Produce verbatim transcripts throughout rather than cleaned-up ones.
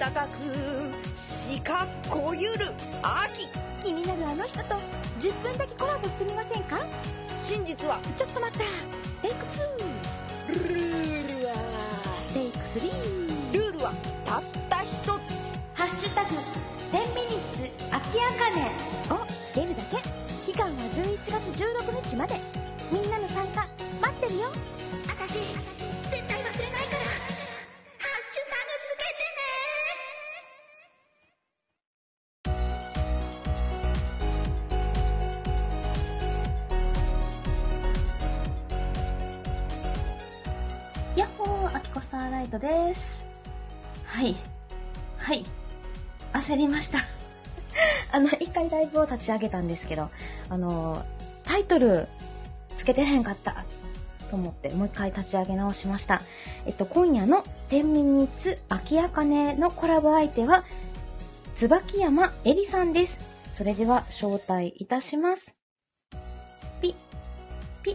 高くしかこゆる秋。 気になるあの人とじゅっぷんだけコラボしてみませんか？ 真実はちょっと待った。テイクツー。 ルールはテイクスリー。 ルールはたった一つ。 ハッシュタグじゅうミニッツ秋あかねをつけるだけ。期間はじゅういちがつじゅうろくにちまで。みんなの参加待ってるよ。 あたし絶対忘れないからハッシュタグつけてね。 やっほー、アキコスターライトです。はいはい焦りましたあの一回ライブを立ち上げたんですけど、あのタイトルつけてへんかったと思ってもう一回立ち上げ直しました。えっと今夜のじゅうミニッツ秋あかねのコラボ相手は椿山えりさんです。それでは招待いたします。ピピ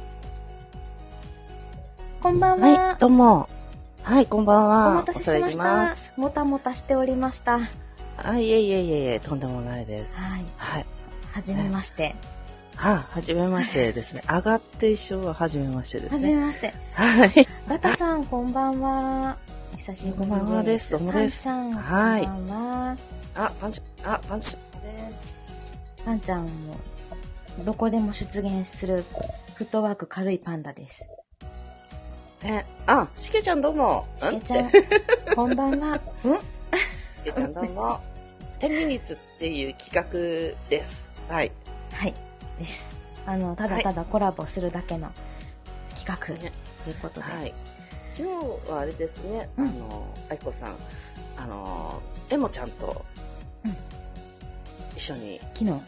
こんばんは。 はい、どうも。はい、こんばんは。 お待たせしまし恐れ入ります。 た。もたもたしておりました。 あ、いえいえいえいえ、とんでもないです。 はい。 はい。 はじめまして。 は、はじめましてですね。上がって一緒ははじめましてですね。 はじめまして。 はい。 バタさん、こんばんは。久しぶりです。 こんばんはです。どうもです。 パンちゃん、 はい。 こんばんは。 あ、パンチ、あ、パンチです。 パンちゃんも、どこでも出現する、フットワーク軽いパンダです。 え、あ、しけちゃんどうも。 しけちゃん、こんばんは。んしけちゃんどうも。じゅうミニッツっていう企画です。はい。 はい。です。あの、ただただコラボするだけの企画ということで。 はい。今日はあれですね、 うん、 あの、あいこさん、あの、エモちゃんと、一緒に、 昨日、 はい、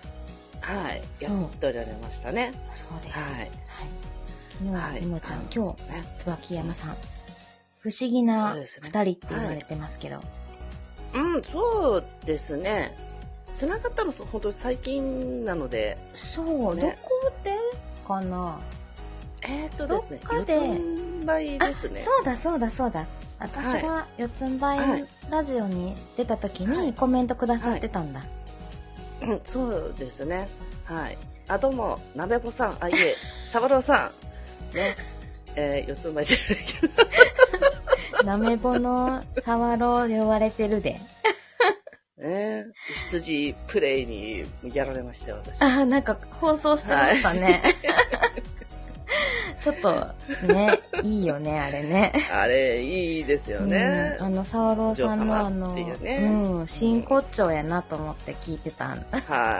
やっておられましたね。 そうです。 はい。 昨日はエモちゃん、はい、今日、ね、椿山さん、不思議な二人って言われてますけど。 うん、そうですね。繋がったの本当に最近なので。 そう、ね、どこでかな。 えっとですね、四つん這いですね。 そうだそうだそうだ。私が四つん這いラジオに出た時にコメントくださってたんだ。 はいはい、うん、そうですね。はい。あ、どうも、なべぼさん、あ、いえ、さばろうさん。ね。えー、四つん這いじゃないけど。 なめぼのさわろう呼ばれてるで。 ね、羊プレイにやられましたよ、私。 あ、なんか放送してましたね。はい、ちょっとね、いいよね、あれね。 あれ、いいですよね。 うん、あの、さわろうさんのあの、 ね、 うん、真骨頂やなと思って聞いてたんだ。 はい。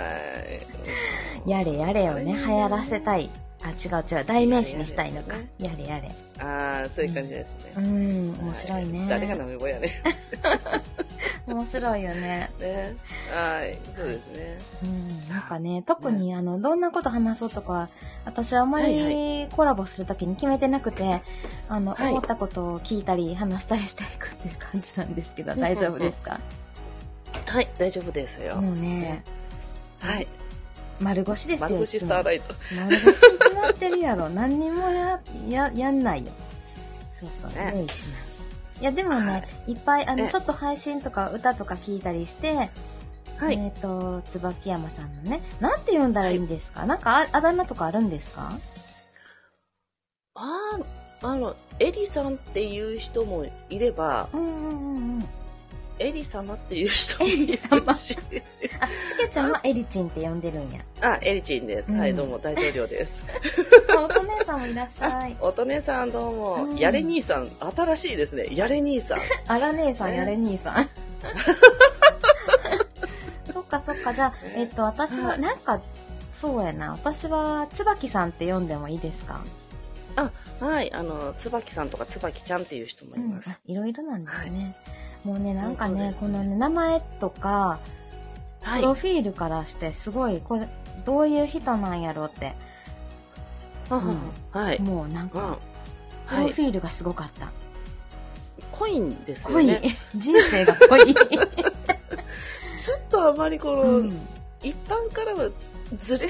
やれやれをね、流行らせたい。あ、違う違う、代名詞にしたいのか。やれやれ。 ああ、そういう感じですね。 うん、うん、面白いね。 誰がなめぼやね。 面白いよね。 ね、はい、そうですね。 うん、なんかね、特に、ね、あのどんなこと話そうとか、私はあまりコラボするときに決めてなくて、はいはい、あの、はい、思ったことを聞いたり話したりしていくっていう感じなんですけど、大丈夫ですか？ はい、大丈夫ですよ。 もうね、 はい。 丸腰ですよ。 丸腰スターライト。 丸腰に決まってるやろ。何にもやややんないよ。そうそう、用意しない。いやでもね、はい、いっぱいあのちょっと配信とか歌とか聞いたりして、はい、えっ、ー、と椿山さんのね、なんて呼んだらいいんですか？はい、なんか あ, あだ名とかあるんですか？ ああ、あのエリさんっていう人もいれば、 うんうんうんうん、 エリ様っていう人もいるし、 あ、しけちゃんはエリチンって呼んでるんや。 あ、エリチンです。うん、はい、どうも大統領です。 おと姉さんもいらっしゃい。 おと姉さんどうも、うん、やれ兄さん、新しいですね。やれ兄さん。 あら姉さん、ね、やれ兄さん。そっかそっか、じゃあ、ね、えっと、私は、なんか、そうやな、私は、椿さんって呼んでもいいですか？ あ、はい、あの、椿さんとか椿ちゃんっていう人もいます。 うん、いろいろなんですね。はい、もうね、なんかね、このね、名前とか、プロフィールからして、すごい、これ、どういう人なんやろうって。 うん、はい。 もうなんか、うん、プロフィールがすごかった。 濃いんですよね。 濃い。人生が濃い。 ちょっとあまりこの、うん、一般からはずれた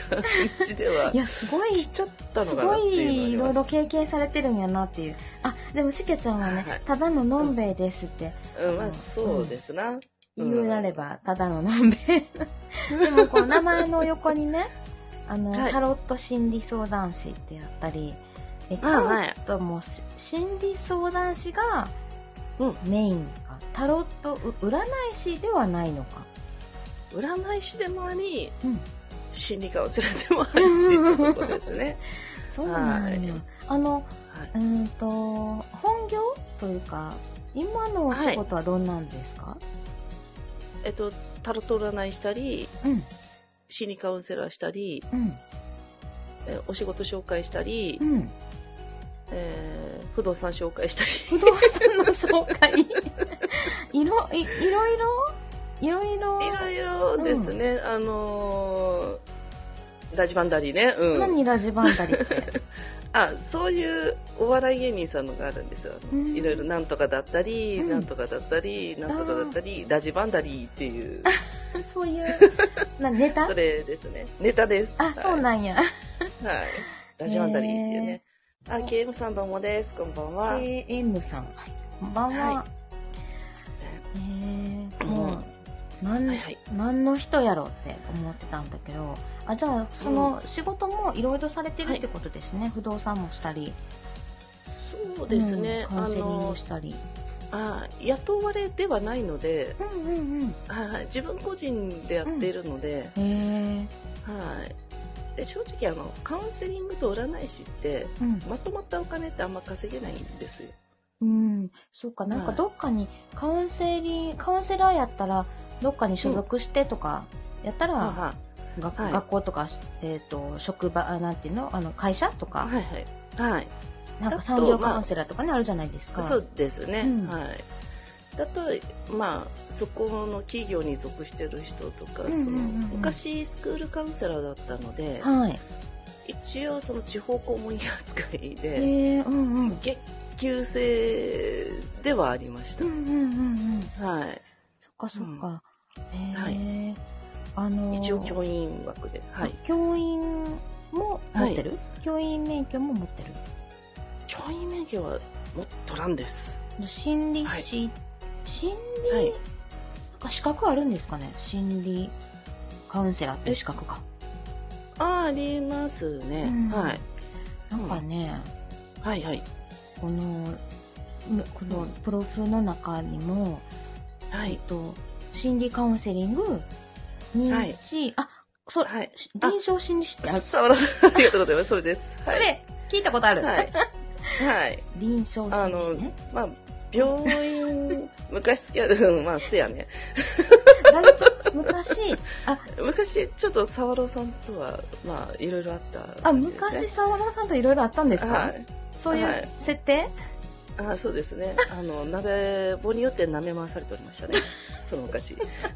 じでは。 いや、すごい、 しちゃったのすかなってごいいいうのがあります。 ろいろ経験されてるんやなっていう。あ、でもしけちゃんはね、 はいただののんべいですってうん、まあそうですな。 言うなれば、ただののんべい。でもこの名前の横にね、あの、 はいタロット心理相談師ってやったり、えあタロはいットもし心理相談師がうん。 メインか、タロットう占い師ではないのか。 占い師でもあり、 うん心理カウンセラーでもありっていうところですね。 そうなんや。 はいあの、 はうーんと、本業というか、今のお仕事はどんなんですか？ えっと、タロット占いしたり、 うん、 心理カウンセラーしたり、 うん、 えお仕事紹介したり、 うん。 えー不動産紹介したり。 不動産の紹介いろい、いろいろいろいろいろいろですね。あのーラジバンダリね。うん。 何ラジバンダリってあ、そういうお笑い芸人さんのがあるんですよ。 うんいろいろなんとかだったり、 うんなんとかだったり、なんとかだったり、ラジバンダリーっていう、 そういうなネタそれですね。ネタです。 あ、そうなんや。 はい。ラジバンダリーっていうね。あ、ケーエム さんどうもです。こんばんは。 ケーエム さん、こんばんは。 はえー、 うんもう、なんはいはい何の人やろって思ってたんだけど、あ、じゃあその仕事もいろいろされてるってことですね。不動産もしたり、 そうですね。あうんカウンセリンのグしたり。 あ、雇われではないので、 うんうんうん。 はい、自分個人でやっているので、 へえ。 はい。で正直あのカウンセリングと占い師ってうん。 まとまったお金ってあんま稼げないんですよ。 うん。そうか、なんかどっかにカウンセリカウンセラーやったらどっかに所属してとかやったら、 ははがはい学校とかえっ、と職場あなんていうのあの会社とか、 はいはいはい。 なんかだと産業カウンセラーとかね、あるじゃないですか。 そうですね。 うんはい。だとまあそこの企業に属してる人とか、 うんうんうんうんその昔スクールカウンセラーだったので、 はい。 一応その地方公務員扱いでへえ、うんうん。 月給制ではありました。 うんうんうんうん。 はい。 そっかそっか。へえ、 はいあのー一応教員枠で、はい。 教員も持ってる？教員免許も持ってる？ 教員免許はもっとらんです。 心理師、心理、 はい。 なんか資格あるんですかね？心理カウンセラーっていう資格か。 あ、ありますね。 うんはい。 なんかね、 はいはい。 このむこのプロフの中にも、 はいえっ。と心理カウンセリング、認知、あ、それ、 はいし臨床心理師ってある？ 沢田さん、ありがとうございます。それです。はい。 それ聞いたことある。 はい。はい。 臨床あの心理師ね。、 まあ、病院、昔付き合う、うんまあ、せやね。 誰と昔、あ、 昔、ちょっと沢田さんとは、まあ、いろいろあったあ、 感じですね、 昔沢田さんといろいろあったんですか？ はい。 そういうはい設定？ あ、そうですね。あの、鍋棒によって舐め回されておりましたね。その昔。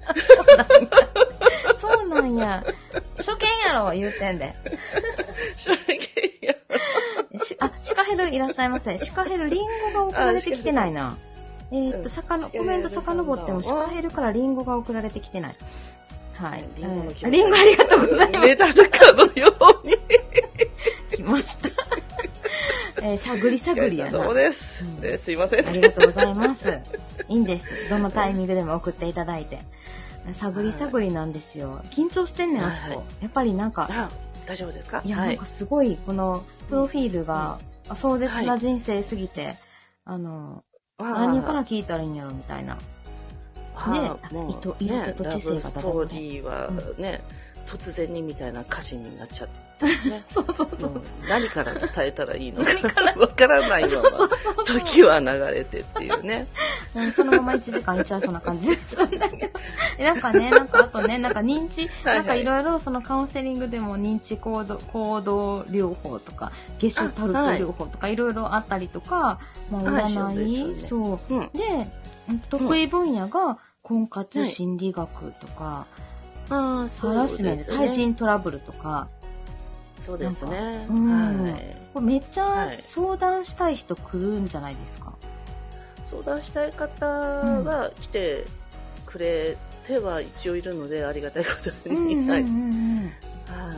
そうなんや。初見やろ、言うてんで。 衝撃や。 しあ、シカヘルいらっしゃいませ。シカヘル、リンゴが送られてきてないな。えーっと、 うんさかの、 シカヘルコメント遡っても、シさんだカヘルからリンゴが送られてきてない。はい。 リンゴのうん気持ちリンゴありがとうございます。 メダルかのように。 来ました。えー、探り探りやな。 どうもです。 うんですいません。 ありがとうございます。いいんです。どのタイミングでも送っていただいて。探り探りなんですよ。緊張してんねん、あきこ。 はいやっぱりなんか、 あ、大丈夫ですか？ いや、 はないんかすごい、この、プロフィールが、壮絶な人生すぎて、あの、何から聞いたらいいんやろ、みたいな。 ああねもう色色気と知性がねラブストーリーはね、突然にみたいな歌詞になっちゃったんですね。 そうそうそうもう何から伝えたらいいのかわからないまま時は流れてっていうね。 うんそのままいちじかんいっちゃいそうな感じです。だけどえなんかね、なんかあとね、なんか認知、 はいはいなんかいろいろそのカウンセリングでも認知行動行動療法とか、ゲシュタルト療法とかいろいろあったりとか、まあはい占い、 そうですそうよねうんで、得意分野が婚活心理学とか、 ああ、そハラうスメント、 ですね。 対人トラブルとか、 そうですね。 うんはい。 これめっちゃはい相談したい人来るんじゃないですか。 相談したい方は来てくれては一応いるので、ありがたいことに。 うんうんうんはい。 うん。 はい。 なん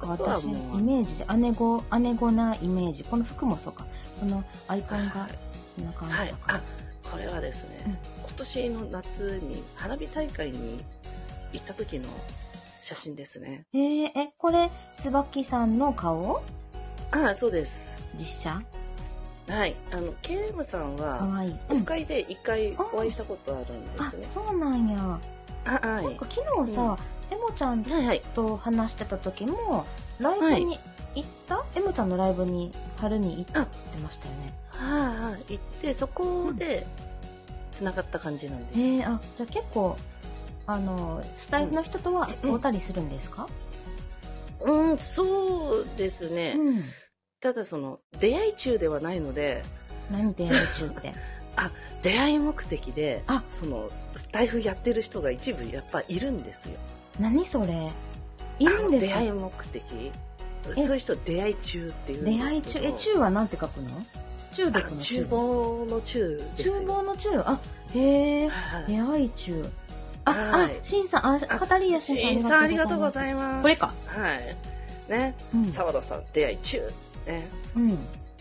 かあとは私、イもうメージで、姉子、姉子なイメージ。この服もそうか。このアイコンが、こんな感はい。 じだから。 あ、これはですね、 うん今年の夏に花火大会に行った時の写真ですね。 えー、え、これ、椿さんの顔ああ、そうです。 実写はい。あの、ケーエム さんかは、 わいい。 オフ会で一回お会いしたことあるんであすね、。 そうなんや。 あ、はい。 なんか昨日さ、エモちゃんはいはい。 と話してた時も、ライブに行った、エモちゃんのライブに春に行ったって言ってましたよね。 はいはい。行って、そこで、繋がった感じなんです。 えー、あ、じゃあ結構、あの、スタイフの人とはうん会うたりするんですか？ うん、そうですね。 うん。 ただその、出会い中ではないので、 何出会い中って。 あ、出会い目的で、 あその、スタイフやってる人が一部やっぱいるんですよ。 何それいるんですか？ あの出会い目的。そういう人出会い中っていうんですけど。 出会い中、え、中はなんて書くの？中毒の中。 厨房の中ですよ。 厨房の中。あ、へえ、 はい出会い中。あ、 はいあ、しんさん、あ、カタリアしんさん。 しんさんありがとうございます。 これか。 はい。ね。 うん沢田さん出会い中。ね。 うん。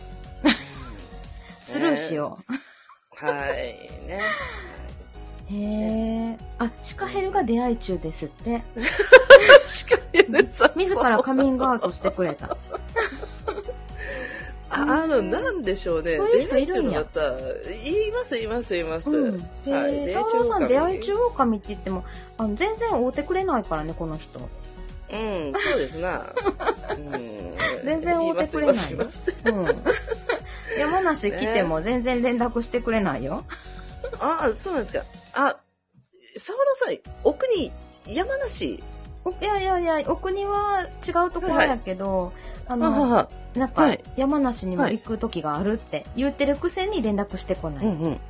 スルーしよう。はい。ね。 う。へえ。あ、シカヘルが出会い中ですって。 しかもさ自らカミングアウトしてくれた。 ああの、なんでしょうね。 そういう人いるんや出会い中の方います、います、います。 うん。へはいえ、沢田さん出会い中狼狼って言っても、あの、全然会うてくれないからね、この人。 うん、そうですな。うん全然会うてくれないよ。 いますいますいますうん。山梨来ても全然連絡してくれないよ。 ああ、そうなんですか。あ、沢田さん、奥に山梨。 おいやいやいや、お国は違うところやけど、あはの、 はなんか、 はい山梨にも行く時があるって言ってるくせに連絡してこない。 うんうん。へ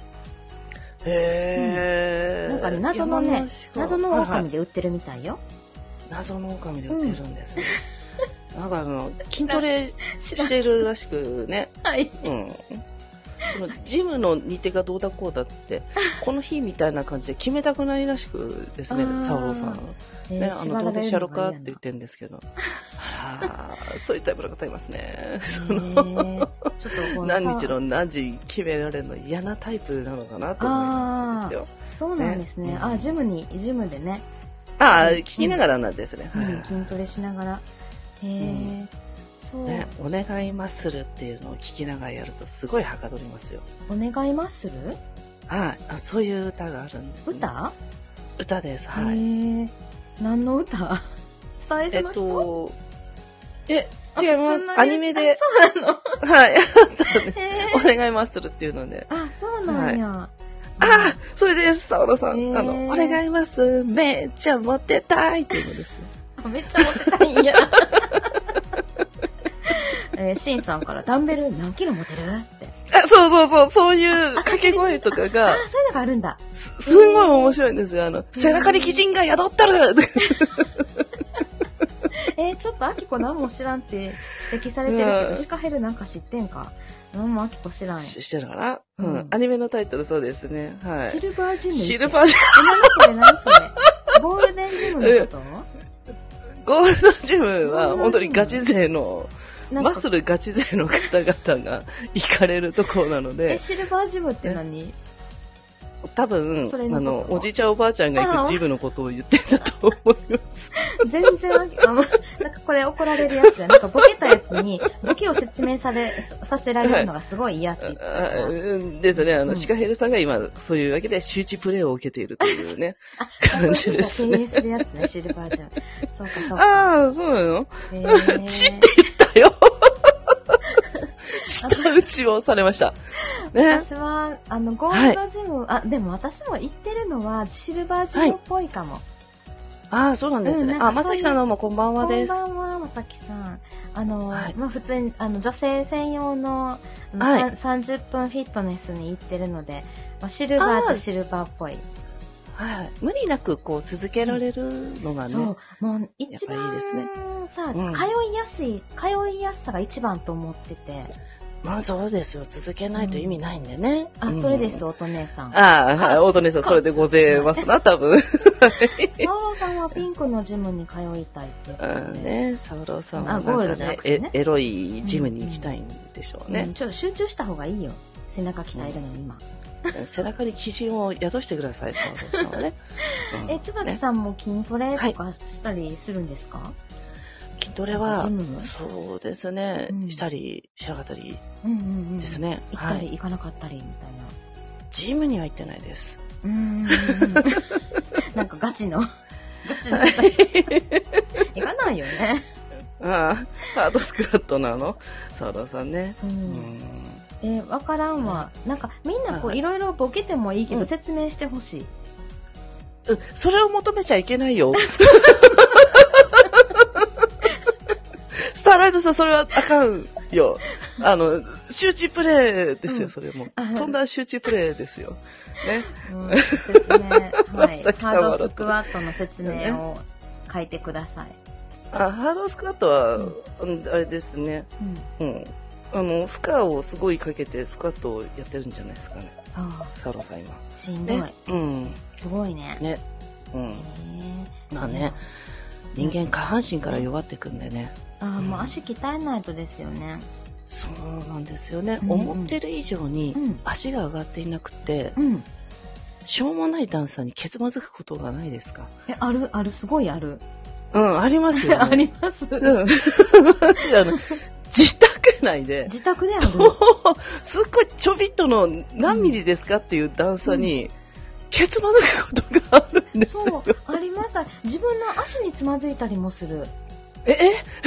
え、 なんかね、謎のね山梨、か謎のはいはい狼で売ってるみたいよ。 謎の狼で売ってるんですね。なんかあの、筋トレしてるらしくね。 はい。 うん。そのジムの日程がどうだこうだっつって、この日みたいな感じで決めたくないらしくですねあー、 サオロさん。 えーね、あの、どうでしやろかって言っ縛てるんですけど。あら、そういうタイプの方いますね。そられるのが嫌なへーちょっとこの何日の何時決められるの嫌なタイプなのかなと思うんですよ。 そうなんですね。 ねあ、ジムに、ジムでね、 ああ、聞きながらなんですね。 うはいん、筋トレしながら。へえ、そう。 ね、お願いマッスルっていうのを聞きながらやるとすごいはかどりますよ。 お願いマッスル？ はい、あ、そういう歌があるんです、ね。 歌？ 歌です。はい。 へえ。何の歌？スタイえっルの人？ と、え、 あ違います。 普通のアニメであ、そうなの？ はい。 へおー願いマッスルっていうので。 あ、そうなんや。 ああ、それです、沢野さん。 へーあの、お願いマッスル、めっちゃモテたいっていうのですよ。 あめっちゃモテたいんや。えー、シンさんからダンベル何キロ持てるって。 あ、そうそうそう、そういう掛け声とかあが、 ー、そういうのがあるんだ。 す、すんごい面白いんですよ。あの、背中に鬼人が宿ってるえー、ちょっとアキコ何も知らんって指摘されてるけど、 うんシカヘルなんか知ってんか？何もアキコ知らん。シししてるかな、ううんん、アニメのタイトルそうですね。はい。 ルバージム。 シルバージえ、何それ何それゴールデンジムのこと？ ゴールドジムは本当にガチ勢の、 なんかマッスルガチ勢の方々が行かれるところなのえ、 で、 シルバージムって何？ 多分、 それのあの、 ことおじいちゃんおばあちゃんが行くジムのことを言ってたと思います。 全然アキ、あ、ま、なんかこれ怒られるやつや。なんかボケたやつに、ボケを説明され、させられるのがすごい嫌って言ってたから。 あうんですね。あの、 うんシカヘルさんが今、そういうわけで周知プレイを受けているというね、 あ、 感じですね。 経営するやつね、シルバージム。そうか、そうか。 ああ、そうなのへー知って言ったよ舌打ちをされました。ね。 私は、あの、ゴールドジム、あ、でも私も行ってるのは、シルバージムっぽいかも。 ああ、そうなんですね。 うんなんかあ、まさきさんどうもこんばんはです。 こんばんは、まさきさん。あの、 はいまあ、普通に、あの、女性専用の、あのはいさんさんじゅっぷんフィットネスに行ってるので、まあ、シルバーあーとシルバーっぽい。 はい。無理なくこう続けられるのがね。 そう、もう一番やっぱいいですねさ、 うん通いやすい、通いやすさが一番と思ってて。 まあそうですよ。続けないと意味ないんでね。 あ、 うんそれです、おと姉さん。 ああ、はい。おとねさん、それでございますな、多分。 サオローさんはピンクのジムに通いたいっていうことで、 うんね、サオローさんはあなんかゴールドじゃなねくてねエ、エロいジムに行きたいんでしょうね。 うん、ちょっと集中した方がいいよ。背中鍛えるのに今。 背中に基準を宿してください、サオローさんはね。うんえ、椿さんも筋トレとかしたりするんですか？ 筋トレはジムも、 そうですね、 うんしたりしなかったりうんうんうん。 ですね。 行ったりはい。 行かなかったりみたいな。 ジムには行ってないです。 うーん。なんかガチの、ガチの。行かないよね。 ああ、ハードスクワットなのサオローさんね。 う。 うんん。 えー、わからんわ。なんかみんなこうはいいろいろボケてもいいけどうん説明してほしい。 うんそれを求めちゃいけないよ。スターライトさん、それはあかんよ。あの、集中プレイですよ、 うんそれもあ。 とんだ集中プレイですよ。ね。 うん、説明、はい。 さっきさハーんはドスクワットの説明を書いてください。 あ、ハードスクワットは、うん、あれですね。 うん。 うん。あの、負荷をすごいかけてスクワットをやってるんじゃないですかね。 ああ、 サオローさん今。 しんどい。 ね。うん。 すごいね。 ね。うん。 へえ。 まあね、人間下半身から弱ってくんでね。 ああ、もう足鍛えないとですよね。 そうなんですよね。 うんうん思ってる以上にうん足が上がっていなくて、 うん。 しょうもない段差にけつまずくことがないですか？ え、ある、ある、すごいある。 うん、ありますよね。 あります。 うん。私あの、自宅内で、 自宅である。 すっごいちょびっとの何ミリですかっていう段差に、けつまずくことがあるんですよ。 そう、あります。自分の足につまずいたりもする。 え、え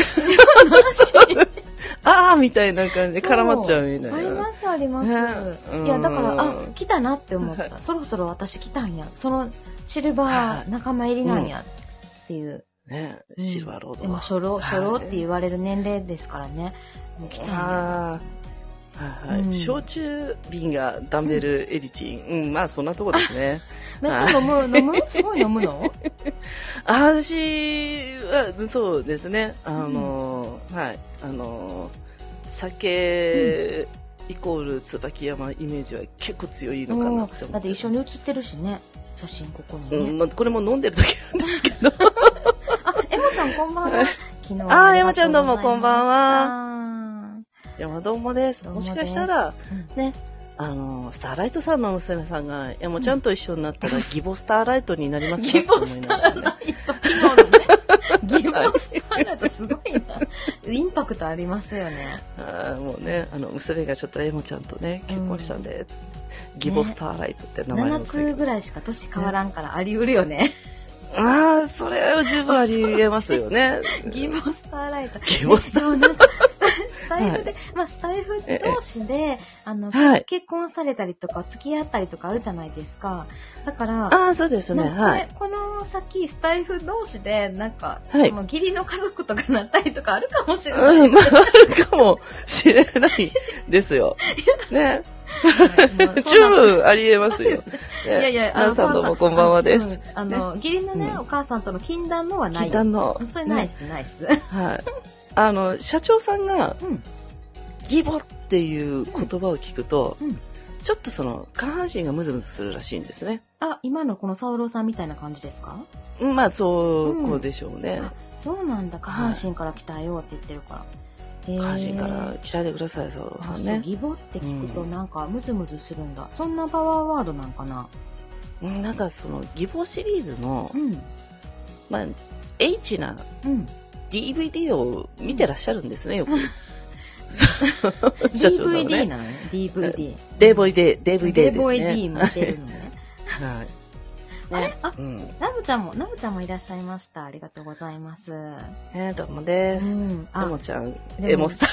あーみたいな感じで絡まっちゃうみたいな。 ありますあります。 ねいやだからうんあ来たなって思った。そろそろ私来たんや。そのシルバー仲間入りなんやっていう。 ね、 うんシルバーロードは。 でも初老初老って言われる年齢ですからね。もう来たんや。 あーはいはい、 うん焼酎瓶がダンベルエリチン。うん、まあそんなとこですね。 めっちゃ飲む飲むすごい飲むの？ あ私は、そうですね。あのー、はい。あのー、酒、イコール椿山イメージは結構強いのかなって思って。 だって一緒に写ってるしね。写真ここにね。 うんまあ、これも飲んでる時なんですけど。 あ、エモちゃんこんばんは。昨日あーはりがとうございました。 エモちゃんどうもこんばんは。 いや、まあどうもです。 どうもですもしかしたら、 うんね、あのー、スターライトさんの娘さんが、エモちゃんと一緒になったら、ギボスターライトになりますギね。 ボスターライト、昨日のね。ギボスターライトすごいな。インパクトありますよね。 あーもうね、あの、娘がちょっとエモちゃんとね、結婚したんで、つって、ギボスターライトって名前ななを付けつぐらいしか年変わらんからあり得るよね。 ああ、それは十分ありえますよね。 ギボスターライト。 ギボスターそうなんかスタスタイフで、まあスタイフ同士で、あの、 はい結婚されたりとか付き合ったりとかあるじゃないですか。だから、 ああ、そうですね。 なんかはい。 これこの先スタイフ同士でなんか、 はいその義理の家族とかなったりとかあるかもしれない。 うん、まあ、あるかもしれないですよ。ね。十分ありえますよ。 いやいや、 皆さんどうもこんばんはです。 あの、うんあの義理のね、 うんお母さんとの禁断のはないよ。 禁断のそれナイス、ナイス。 はい。あの、社長さんが、 うん。 ギボっていう言葉を聞くと、 うん。 ちょっとその、下半身がムズムズするらしいんですね。 あ、今のこのサオローさんみたいな感じですか？ まあ、そうこうでしょうね。 あ、そうなんだ。下半身から鍛えようって言ってるから。へー下半身から鍛えてください、サオローさあ、そう、 んね。 ギボって聞くとなんかムズムズするんだ。そんなパワーワードなんかな？ うんなんかその、ギボシリーズのう、ん。 まあ、H なうん。 ディーブイディー を見てらっしゃるんですね、よく。そう社長さんはディーブイディーね。 なのね。ディーブイディー。 デーボイデー、デーブイデーですね。 デーボイディー見てるのね。 はい。 あれあ、 うん。 ナムちゃんも、ナムちゃんもいらっしゃいました。ありがとうございます。 えー、どうもです。 うん。 エモちゃん、 もエモスター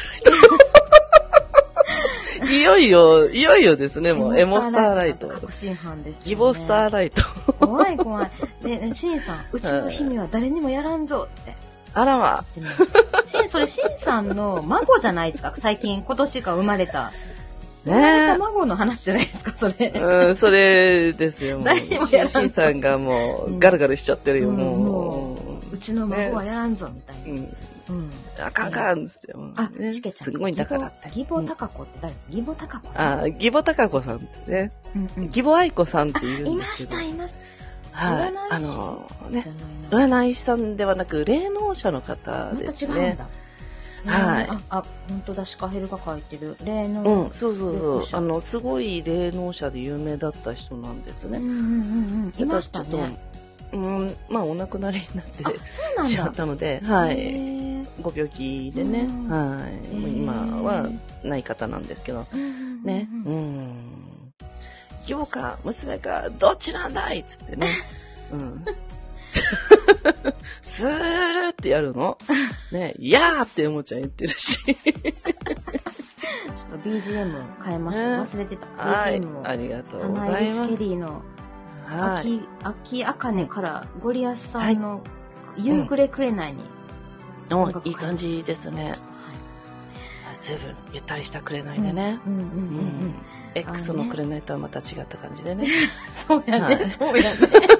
ライト。いよいよ、いよいよですね、もう、エモスターライト。 確信犯です、ね。 ギボスターライト。 怖い怖い。で、ねシンさん、うちの姫は誰にもやらんぞってあらま。 言ってます。シン、それシンさんの孫じゃないですか最近、今年が生まれた。生まれたね孫の話じゃないですかそれ。 え。うん、それですよ、もう。 誰にもやらんぞシンさんがもう、ガルガルしちゃってるよ、 うんももうちの孫はやらんぞみたいな。 う。うん。 うん。 あかんあかんっつって。 あ、 ねしけちゃん。 すごいんだからって。 義母高子って誰？義母高子。 あ、義母高子さんってね。 うんうん。 義母愛子さんっているんいですけど。 ました、いました。 はい。 占い師あのじね、 ゃないな。 占い師さんではなく、霊能者の方ですね。 また違うんだ。 はいあ、あ、本当だ、シカヘルが書いてる。霊能。 うん、そうそうそう。 霊能者あの、すごい霊能者で有名だった人なんですね。 うんうんうんうん。いましたただちょっね。 と、うん、まあお亡くなりになってあ、そうなんしまだ。 ったので、はへい。 ーご病気でね、 うんはい。もう今はない方なんですけど、 うんうんうんね、うん。義母か娘かどっちなんだいっつってね。うん。スールってやるのね、いやーっておもちゃん言ってるし。 ちょっと ビージーエム 変えました。 ね忘れてた。 はいビージーエム を。 ありがとうごアナざいますエリス・ケ。リーのはい。 秋、秋あかねからゴリアスさんの夕暮れくれないに。 おいい感じですね。 はい。 ずいぶんゆったりしたくれないでね。 うんうんうんううんうんん。X のくれないとはまた違った感じでね。 そうやね、 はいそうやね。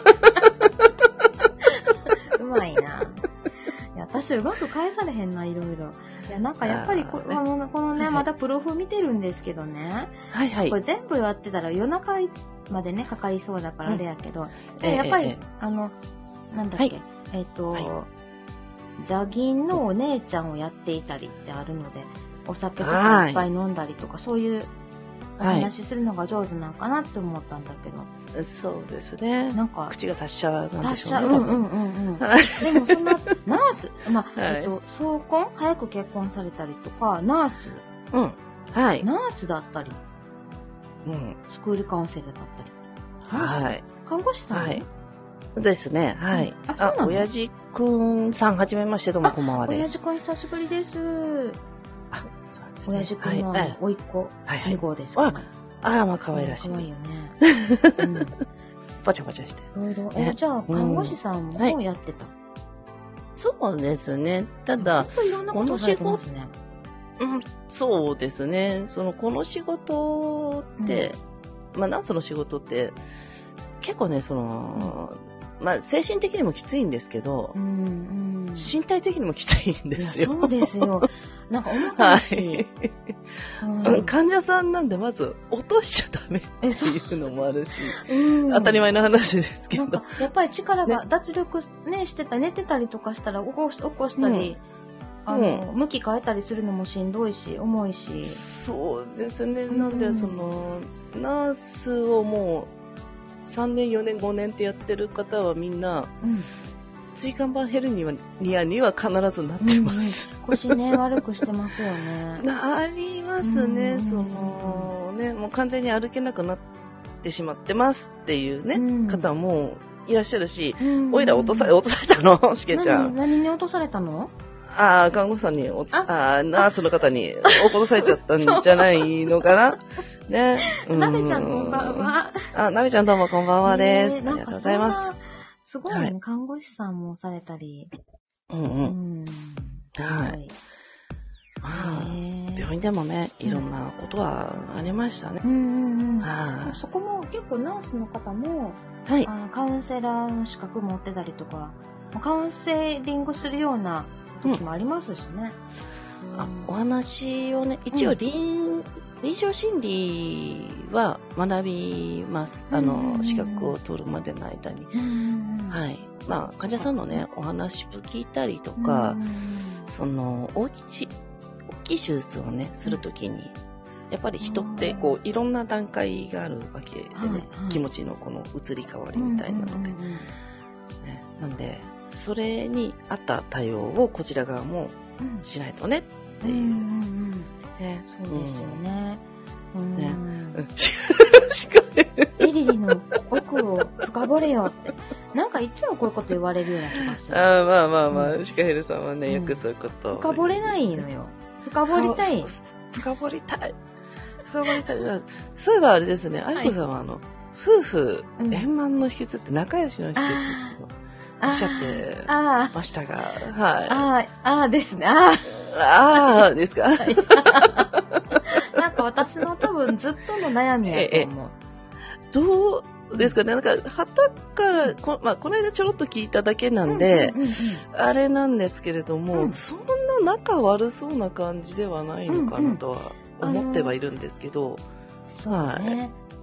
うまいな。いや、私うまく返されへんな、いろいろ。いや、なんかやっぱりこ、 あーねあのこのね、 はいはいまたプロフ見てるんですけどね。 はいはいこ。れ全部やってたら夜中までね、かかりそうだからあれやけど。 ええでやっぱり、 ええあの、なんだっけ、 はいえっ、と、 はい座銀のお姉ちゃんをやっていたりってあるので、お酒とかはいいっぱい飲んだりとか、そういうおはい話するのが上手なんかなって思ったんだけど、 そうですね。 なんか、 口が達者なんで達者、 しょうね。 うんうんうんうん。 はいでもそんな、ナース、まあ、 はいえっと、早婚早く結婚されたりとか、ナース、 うん。はい。 ナースだったり、 うん。 スクールカウンセラーだったり、ナースはい。 看護師さん、 はい。ですね。はい。 うんあそうなの親父くんさん、はじめまして、どうもこんばんはです。 親父くん久しぶりです。 あ、そうですね。 親父くんのはい。はい甥っ子、 はいはいに号ですかね。 あら、まあ、可愛らしい。 可愛いよね。 パチャパチャして。 うん。いろいろ。 ねえ、じゃあ、看護師さんもやってた。 そうですね。ただ、 いろんなことされてますね。 うん、そうですね。その、この仕事って、まあ、ナースの仕事って、結構ね、その、まあ、精神的にもきついんですけど、 うんうん。 身体的にもきついんですよ。 いやそうですよ。なんか重たはいし。 い。 うん患者さんなんでまず落としちゃダメってえ、そう。 いうのもあるし、 うん当たり前の話ですけどなんか。、やっぱり力が脱力ね、してた、寝てたりとかしたら、起こし、起こしたり、あの、向き変えたりするのもしんどいし、重いし。 そうですね。 うんなんで、その、ナースをもう、さんねん、よねん、ごねんってやってる方はみんな、 うん。 椎間板ヘルニアにはには必ずなってます。 うんうん腰ね、悪くしてますよね。 なりますね、 うんそのね、もう完全に歩けなくなってしまってますっていうね、 うん方もいらっしゃるし、 うんおいら落とさ、落とされたのしげちゃ何、 ん。 何に落とされたの？ ああ、看護師さんにおつ、 あああ、ナースの方に落とされちゃったんじゃないのかなね。うなべちゃんこんばん。は。 あ、なべちゃんどうもこんばんはです。 ねえありがとうございます。。 なんかそんなすごいね、 はい看護師さんもされたり。 うんう。 うんん。 はい。まあへえ病院でもね、いろんなことはありましたね。 うんうんうん。 はそこも結構ナースの方も、 い。はい。 あカウンセラーの資格持ってたりとか、カウンセリングするような時もありますしね。 あお話をね、一応臨、臨床心理は学びます。あうんうんうんの、資格を取るまでの間に。 うんうんうん。 はい。まあ、患者さんのね、お話を聞いたりとかうん、うんその、大きい、大きい手術をね、するときに、やっぱり人って、こう、いろんな段階があるわけでね、 はいはい気持ちのこの移り変わりうんみたいなので、 うんうんうんね。なんで、それに合った対応をこちら側もうんしないとねっていう。 うんうんうんね。 そうですよね。うんねうん。しかね。 エリリの奥を深掘れよって。なんかいつもこういうこと言われるような気がする。 ああ、まあまあまあ、 うシカヘルさんはね、 うんよくそういうことを。 深掘れないのよ。深掘りたい。 深掘りたい。深掘りたい。あそういえばあれですね、愛子さんはあの、夫婦うん円満の秘訣って仲良しの秘訣っていうのをおっしゃってあましたが、はい。 あ、ああ、ああですね。あああ、ですか。 あ。なんか私の多分ずっとの悩みやと思う。 どうですかね、なんか、はたからこ、まあ、この間ちょろっと聞いただけなんで、 うんうんうんあれなんですけれども、 うんそんな仲悪そうな感じではないのかなとは思ってはいるんですけど、 そうね。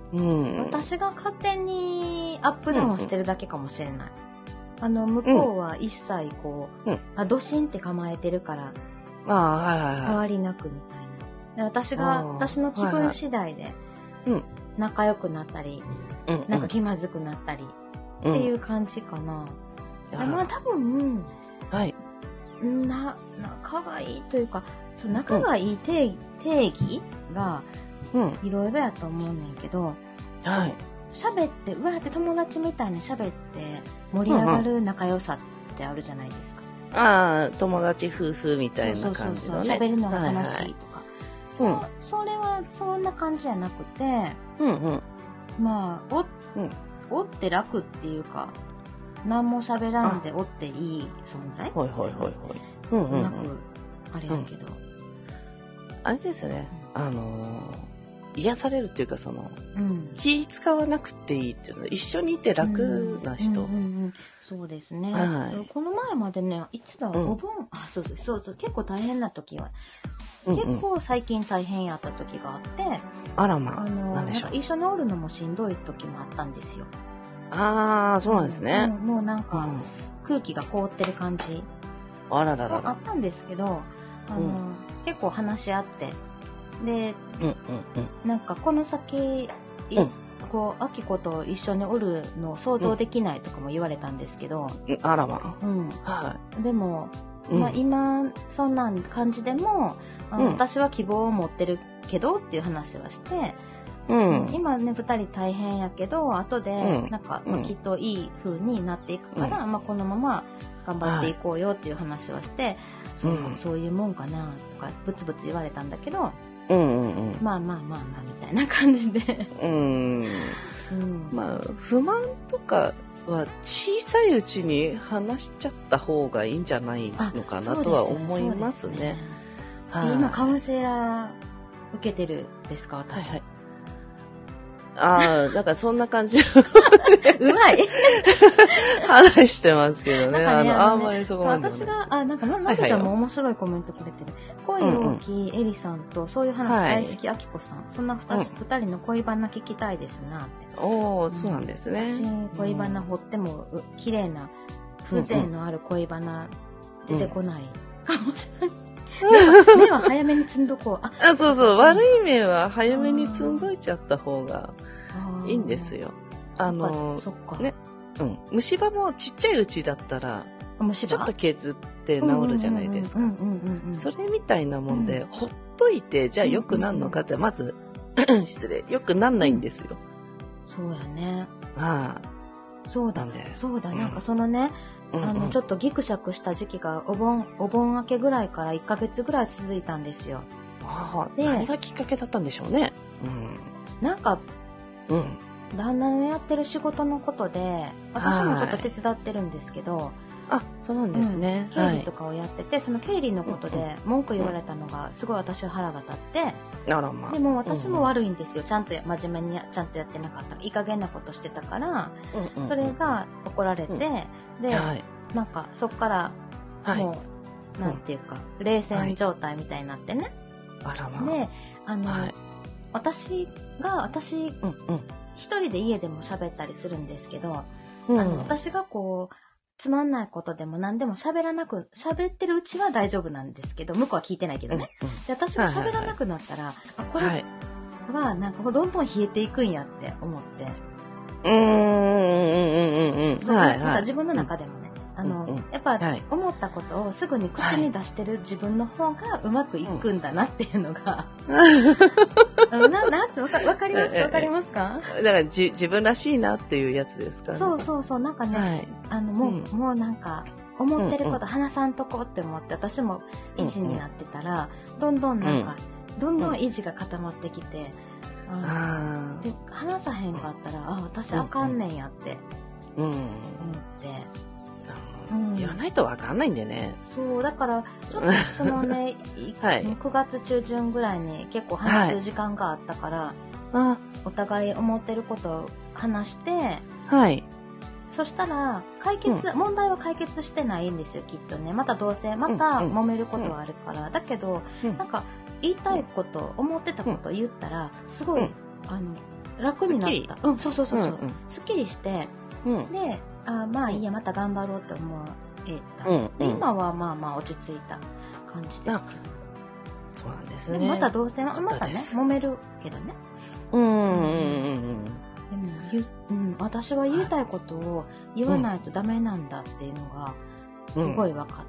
うん。 私が勝手にアップダウンしてるだけかもしれない。あの、向こうは一切こう、 うん、 あ、ドシンって構えてるから、 ああ、はいはいはい。 変わりなくみたいな。私が、私の気分次第で、仲良くなったり、 うん、 なんか気まずくなったり、っていう感じかな。うん、まあ多分、 はい。 な、仲がいいというか、その仲がいい定義、うん、定義が、いろいろやと思うねんけど、 はい。 喋って、うわーって友達みたいに喋って盛り上がる仲良さってあるじゃないですか。 うんうん、ああ、友達夫婦みたいな感じのね。そうそうそう。 喋るのが楽しいとか。はいはい、そ、それはそんな感じじゃなくて、 うんうん、 まあ、お、うん、おって楽っていうか、何も喋らんでおっていい存在。 はいはいはいはい。うんうん、うん。 なく、あれやけど。うん、 あれですよね。あのー、癒されるっていうか、その、 うん、 気使わなくていいっていうの、一緒にいて楽な人。 うんうんうんうん、そうですね、 はい。 この前までね、いつだ、うん、お盆、あ、そうそうそうそう、結構大変な時は、うんうん、結構最近大変やった時があって、 あらまあ、 あの、 なんでしょう。 なんか一緒におるのもしんどい時もあったんですよ。 ああ、そうなんですね。 うん、もうなんか、空気が凍ってる感じ。 あらららら。 あったんですけど、あの、うん、結構話し合って、で、 うんうんうん、 なんかこの先、うん、こう、あきこと一緒におるのを想像できないとかも言われたんですけど、 うん、あらまあ。うん。 はい。 でも、うん、まあ今、そんな感じでも、あの、うん、私は希望を持ってるけどっていう話はして、うん、今ね、二人大変やけど、後で、なんか、うん、まあ、きっといい風になっていくから、うん、まあこのまま頑張っていこうよっていう話はして、はい、そう、うん、そういうもんかな、とか、ブツブツ言われたんだけど、 うんうんうん、 まあまあまあまあみたいな感じでうん、うん、まあ不満とかは小さいうちに話しちゃった方がいいんじゃないのかなとは思いますね。 ねはい、今カウンセラー受けてるですか私。はいはい、 ああ、なんかそんな感じ。 うまい話してますけどね。 なんかね、 あの、あんまりそこまで。 私が、あ、なんか、まなみちゃんも面白いコメントくれてる。恋大きいエリさんと、そういう話大好きあきこさん。そんな二人の恋バナ聞きたいですなって。 おー、そうなんですね。 私、恋バナ掘っても、綺麗な、風情のある恋バナ出てこないかもしれない。目は早めに積んどこう。 あ、あそうそう。悪い目は早めに積んどいちゃった方がいいんですよ。あの、 そっか。 ね。うん。虫歯もちっちゃいうちだったら、ちょっと削って治るじゃないですか。それみたいなもんで、うん、ほっといて、じゃあ良くなるのかって、まず、失礼、良くなんないんですよ。うん、 そうやね。 ああ。 そうだね。そうだ、なんかそのね、あの、ちょっとギクシャクした時期がお盆、お盆明けぐらいからいっかげつぐらい続いたんですよ。 ああ、何がきっかけだったんでしょうね。うん。 なんか、 うん。 旦那のやってる仕事のことで、私もちょっと手伝ってるんですけど、 あ、そうなんですね。 うん、経理とかをやってて、はい、その経理のことで文句言われたのがすごい私は腹が立って、 うん、あらまあ、 でも私も悪いんですよ。ちゃんと真面目にちゃんとやってなかった。いい加減なことしてたから、うんうん、それが怒られて、うん、で、はい、なんかそっからもう、はい、なんていうか、冷戦状態みたいになってね。 はい、あらまあ。 で、あの、はい、私が、私、 うんうん一人で家でも喋ったりするんですけど、 うん、 あの私がこうつまんないことでも何でも喋らなく喋ってるうちは大丈夫なんですけど、向こうは聞いてないけどね、うんうん、で私が喋らなくなったら、はいはいはい、あこれはなんかどんどん冷えていくんやって思って、 うーんうんうんうん、 そう、はいはい、なんか自分の中でもね、あの、うんうん、やっぱ、はい、思ったことをすぐに口に出してる自分の方がうまくいくんだなっていうのが、うん、ななんつわかわかりますかわかりますか？ だからじ自分らしいなっていうやつですかね。 そうそうそう、なんかね、はい、あのもう、うん、もうなんか思ってること話さんとこうって思って、私も維持になってたら、うんうん、どんどんなんか、うん、どんどん維持が固まってきて、あで話さへんかったら、あ私あかんねんやって思って。 うん、言わないと分かんないんでね。 そうだからちょっとそのね、はい、くがつ中旬ぐらいに結構話す時間があったから、はい、お互い思ってることを話して、 はい、 そしたら解決、うん、問題は解決してないんですよきっとね。またどうせまた揉めることはあるから、うん、だけど、うん、なんか言いたいこと思ってたことを言ったらすごい、うん、あの楽になった。うん、そうそうそうそう。 うんうんすっきりして、 うんで、あまあいいや、また頑張ろうって思えた。 うんうんで今はまあまあ落ち着いた感じですけど。 そうなんですね。 でもまたどうせ、またね、揉めるけどね。 うんうんうんうん。 でも言う、うん、私は言いたいことを言わないとダメなんだっていうのが、すごい分かった。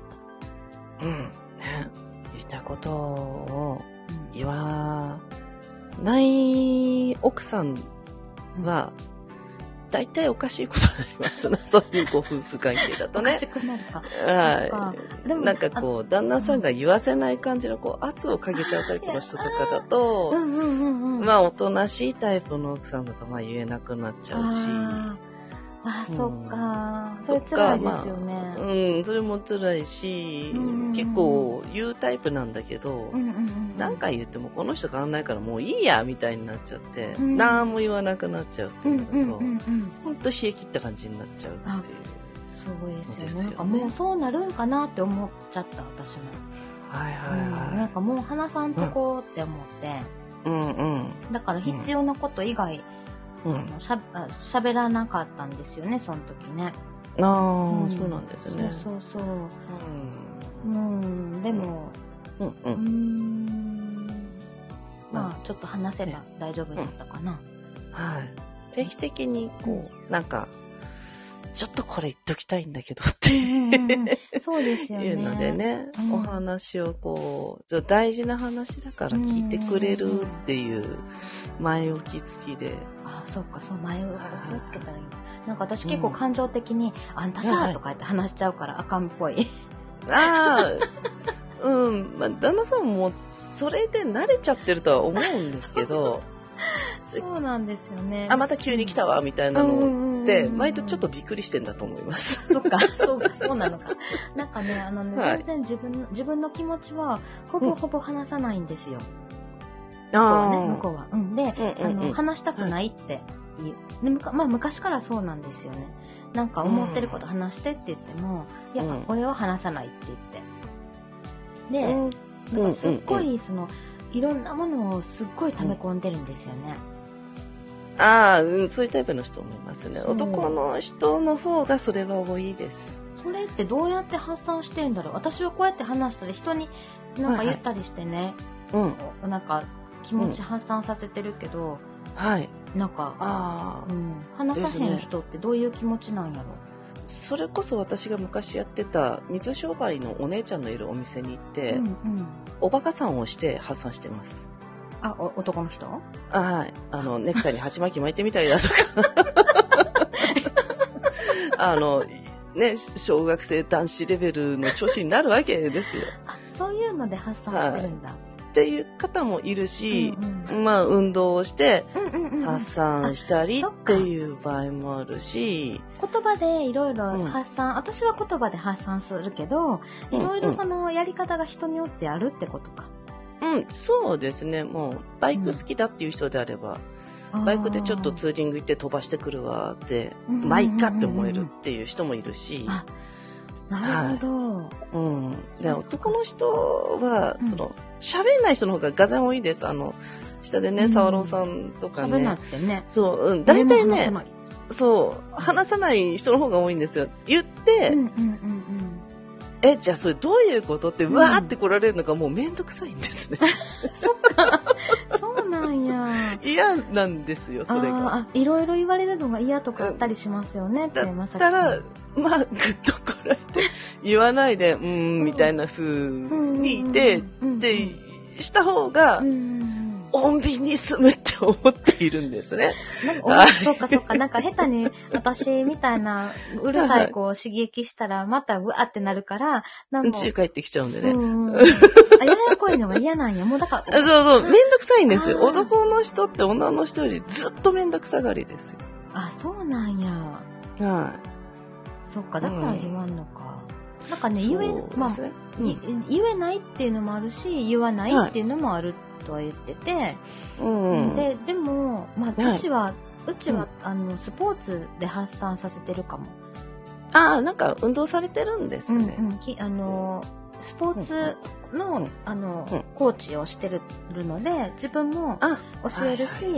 うん。ね。言いたいことを言わない奥さんは、大体おかしいことになりますな。そういうご夫婦関係だとね。 おかしくなるか。 はい。 でもなんかこう、旦那さんが言わせない感じの、こう、圧をかけちゃうタイプの人とかだと、 うんうんうんうん。 まあ、おとなしいタイプの奥さんとか、まあ、言えなくなっちゃうし。 ああ、 うんそっか。それ辛いですよね。 まあ、うん、それも辛いし、 うんうんうん結構言うタイプなんだけど、 うんうんうん。 何回言ってもこの人変わんないからもういいやみたいになっちゃって、 うん何も言わなくなっちゃうってういうんのだと、 うんうんうん。 ほんと冷え切った感じになっちゃうっていう。 そうですよね。 ですよねなんかもうそうなるんかなって思っちゃった私も。 はいはいうん、 はい。 なんかもう話さんとこうって思って、 うんうん。 だから必要なこと以外、 うん。 あのしゃあ喋らなかったんですよね、その時ね。 ああ、 うんそうなんですね。 そうそうそう。 うん。 うん、でも、 うんう。 うーん、まあちょっと話せば大丈夫だったかな。 はい。定期的にこう、なんか、ちょっとこれ言っときたいんだけどってうんうんうん、そうですよね。 いうのでね、 うんお話をこう、ちょっと大事な話だから聞いてくれるっていう前置き付きで。 あ、そっか、そう、前を気をつけたらいい。なんか私結構感情的に、あんたさ、とか言って話しちゃうからあかんっぽい。 ああ、うん。まあ、旦那さんもそれで慣れちゃってるとは思うんですけど、 そうなんですよね。 あ、また急に来たわ、みたいなので、毎度ちょっとびびっくりしてんだと思います。 そっか、そうか、そうなのか。なんかね、あのね、 はい全然自分、自分の気持ちは、ほぼほぼ話さないんですよ。 あ向こうはね、向こうは。うん。で、 うんうんうんあの、話したくないって言う。でむかまあ、昔からそうなんですよね。なんか思ってること話してって言っても、いや、 うん俺は話さないって言って。で、 うんなんかすっごい、その、いろんなものをすっごい溜め込んでるんですよね。 ああ、うん、そういうタイプの人思いますね。 そう男の人の方がそれは多いです。 それってどうやって発散してるんだろう。私はこうやって話したり、人になんか言ったりしてね、 うん。 なんか気持ち発散させてるけど、 はい。 なんか、 ああ、 うん、話さへん人ってどういう気持ちなんやろ。 それこそ私が昔やってた水商売のお姉ちゃんのいるお店に行って、 うんうん。 おバカさんをして発散してます。 あ、お男の人？ あ、はい。あの、ネクタイに鉢巻き巻いてみたりだとか。あの、ね、小学生男子レベルの調子になるわけですよ。 あ、そういうので発散してるんだ。 っていう方もいるし、 うんうんまあ、運動をしてうんうんうんうん。 発散したりっあそっかていう場合もあるし、 言葉でいろいろうん発散、私は言葉で発散するけど、いろいろそのやり方が人によってあるってことか。 うん、そうですね。もう、バイク好きだっていう人であれば、バイクでちょっとツーリング行って飛ばしてくるわって、 うんまあ、いっかって思えるっていう人もいるし、 あなるほど。 うん。で、男の人は、 うんその、喋んない人の方ががぜん多いです。あの、下でね、 うん沢朗さんとか喋んなねいっ。つってね。 そう、うん、大体ね誰も話さ、ないそう、話さない人の方が多いんですよ。言って、 うんうんうんえ、じゃあそれどういうことって、うわーって来られるのがもうめんどくさいんですね。 うん。そっか。そうなんや。 嫌なんですよ、それが。 あーあ、いろいろ言われるのが嫌とかあったりしますよね、って、 だまさきさん。 ったら、まあ、ぐっとこらえて、言わないで、うーん、みたいな風にいて、ってした方がうん、うんうん穏便に済むって思っているんですね。 なんか、 はいおそっかそっか、なんか下手に私みたいなうるさい子を刺激したらまたうわってなるから、なんか、 家帰ってきちゃうんでね。 うんうん。あ、ややこいのが嫌なんや。もうだから、 そうそう、めんどくさいんですよ。 あー男の人って女の人よりずっとめんどくさがりですよ。 あ、そうなんや。 はそっか、だから言わんのか。なんかね、 い。 言え、 そうまあ、 ですねい言えないっていうのもあるし、言わないっていうのもあるとは言ってて、 うんうん。 で、でも、まあ、 はいうちは、うちは、あの、スポーツで発散させてるかも。 ああ、なんか運動されてるんですね。 うんうん、きあのスポーツの、 うんあの、 うんコーチをしてるので自分もあ、 教えるし、 はい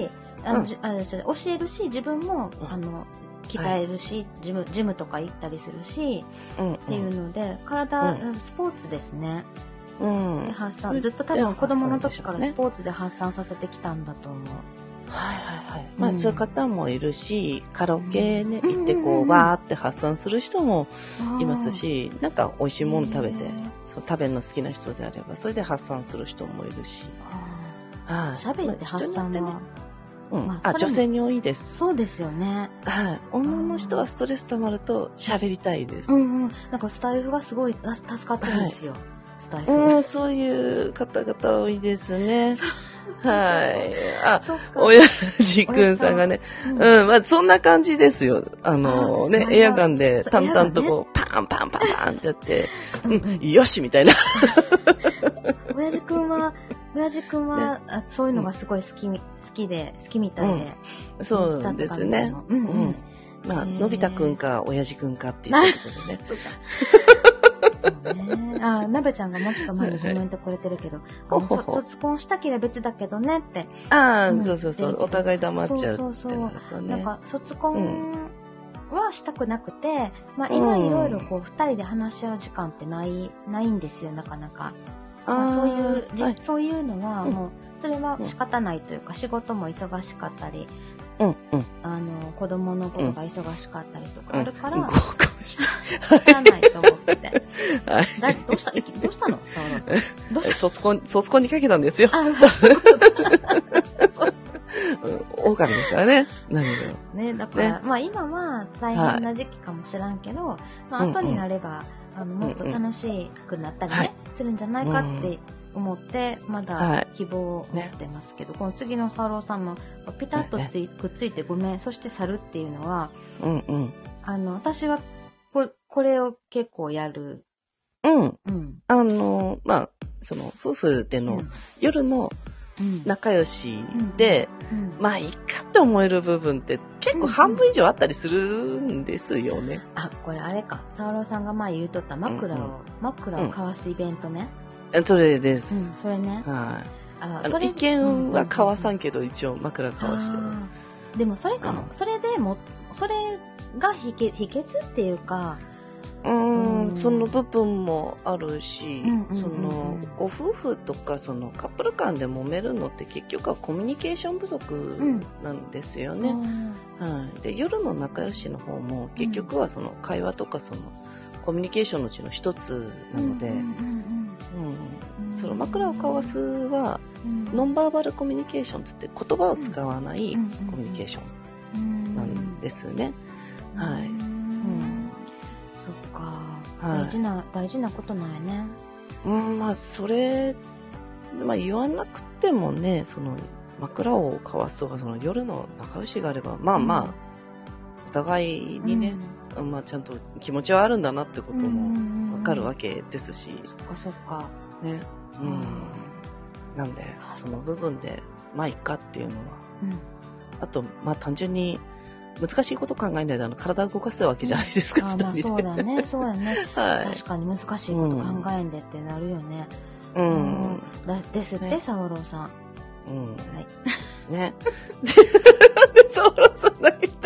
あの、 うんじあれ教えるし、自分も、 うんあの、鍛えるし、ジム、ジムとか行ったりするし、 うんうん。 っていうので、体、 うスポーツですね。 うん。 で発散。 それずっと多分子供の時から発散でしょうねスポーツで発散させてきたんだと思う。 はいはいはい。まあ、 うんそういう方もいるし、カラオケね、 うん行ってこう、 うんうんうんわーって発散する人もいますし、なんか美味しいもの食べてへー、 そう食べるの好きな人であれば、それで発散する人もいるし。 あはい。 ー喋って発散は、 まあ人によってねうん。あ、 まあそれも女性に多いです。 そうですよね。 はい。女の人はストレス溜まると喋りたいです。 うんうん。なんかスタイフがすごいた助かったんですよ。スタイフ。 うん、そういう方々多いですね。はい。あ、 そっか。 親父くんさんがね、 うんうん、まあそんな感じですよ。あのね、 あエアガンでそう淡々とこう、パンパンパンパンってやって、うん、よしみたいな。 親父くんは、親父くんは、あそういうのがすごい好きみ、好きで、好きみたいで。 そうですね。 うんうんうん。まあ、 へーのび太くんか、親父くんかっていうところでね。 そうか。そうね。あ、なべちゃんがもうちょっと前にコメントくれてるけど、あのほほほそ卒婚したければ別だけどねって。 ああ、 うんそうそうそう。お互い黙っちゃうってそうそうそうなるとね。 なんか、卒婚はしたくなくて、まあうん今いろいろこう、二人で話し合う時間ってない、ないんですよ、なかなか。まあ、そういう、じはいそういうのはうんもう、それは仕方ないというか、仕事も忙しかったり、 うん、うん。 あの、子供のことが忙しかったりとかあるから、 うん、合格して。 しゃあないと思ってて。 はい。 だどうしたいどうしたの沢村さん。どうした卒婚、卒婚にかけたんですよ。 あ、そういうことだ。そううん、狼ですからね。何でも。 ね、だから、 ねまあ今は大変な時期かもしらんけど、まあうんうん後になれば、あの、もっと楽しくなったりね、 はいするんじゃないかって思って、まはだい希望を持ってますけど、この次のサローさんのピタッとつい、くっついてごめん、そして去るっていうのは、 うん、うん。 あの、私はこ、これを結構やる。 うん。 うん。 あの、まあ、その、夫婦でのうん夜のうん。 仲良しで、 うんまあ、いいかって思える部分って結構半分以上あったりするんですよね。 あ、これあれか。サオロさんが前言うとった枕を、 うんうん枕を交わすイベントね。 それでうん、 す。 それね。 はい。 あそれあの意見は交わさんんけど、一応枕交わしてる。 あーでもそれかも。 うんそれでも、それが秘訣秘訣っていうか、 ううんん、その部分もあるしうんうんうんう、んその、ご夫婦とか、そのカップル間で揉めるのって結局はコミュニケーション不足なんですよね。はい。で、夜の仲良しの方も結局はその会話とかそのコミュニケーションのうちの一つなので、 うんうんうん、その枕を交わすは、 うんうんノンバーバルコミュニケーションつって言葉を使わないうんコミュニケーショうんンなんですね。はいうんそっか、 はい大事な、大事なことなんやね。 うん、まあ、それ、まあ言わなくてもね、その枕を交わすとか、その夜の仲良しがあれば、まあまあ、お互いにね、まあちゃんと気持ちはあるんだなってこともわかるわけですし、 そっかそっか。 ね。うんうん。 なんで、その部分で、まあいっかっていうのは、 うんあと、まあ単純に、難しいこと考えないで、あの、体を動かすわけじゃないですか、 あまあ二人で。 そうだね、そうだね。 はい。 確かに難しいこと考えんでってなるよね。 ううんん。 だですって、 ねサワローさん。 うん。 はい。 ね。なんで、ソロさん泣いた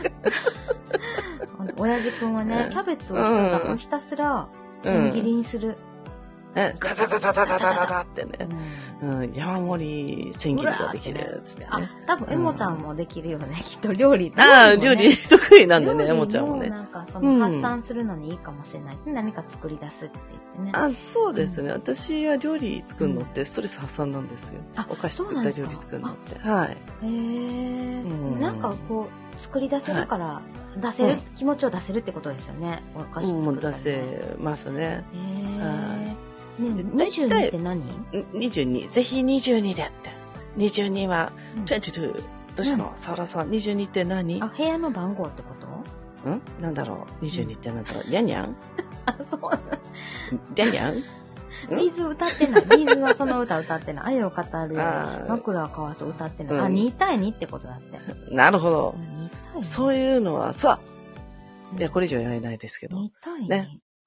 親父くんはね、キャベツをひたうんひたすら千切りにする。 ね、ダダダダダダダダダってね。 うんうん、山盛り千切りができるっつってね。 あ、多分エモちゃんもできるよね、きっと料理。 ああ、料理得意なんでね、 料理エモちゃんもね。 なんかその発散するのにいいかもしれないですね。何か作り出すって言ってね。 あ、そうですね。私は料理作るのってストレス発散なんですよ。 あお菓子作ったり料理作るのって。はい。 へえ、 うんなんかこう作り出せるから出せる、 うん気持ちを出せるってことですよね。お菓子作ったり、 もう出せますね。 へえ、 はね、 でにじゅうにって何？ にじゅうに。ぜひにじゅうにでって。にじゅうには、 うんにじゅうに。どうしたのサオラさん。にじゅうにって何あ、部屋の番号ってこと？ んなんだろう ?にじゅうに ってなんだろうニャンニャンあ、そう。 ニャンニャンビーズ歌ってない。ビーズはその歌歌ってない。愛を語るあー枕を交わす歌ってない。 うんあ、に対にってことだって。 なるほど。 に対に。 そういうのは、さ、 うんいや、これ以上言えないですけど。 に対に。 ね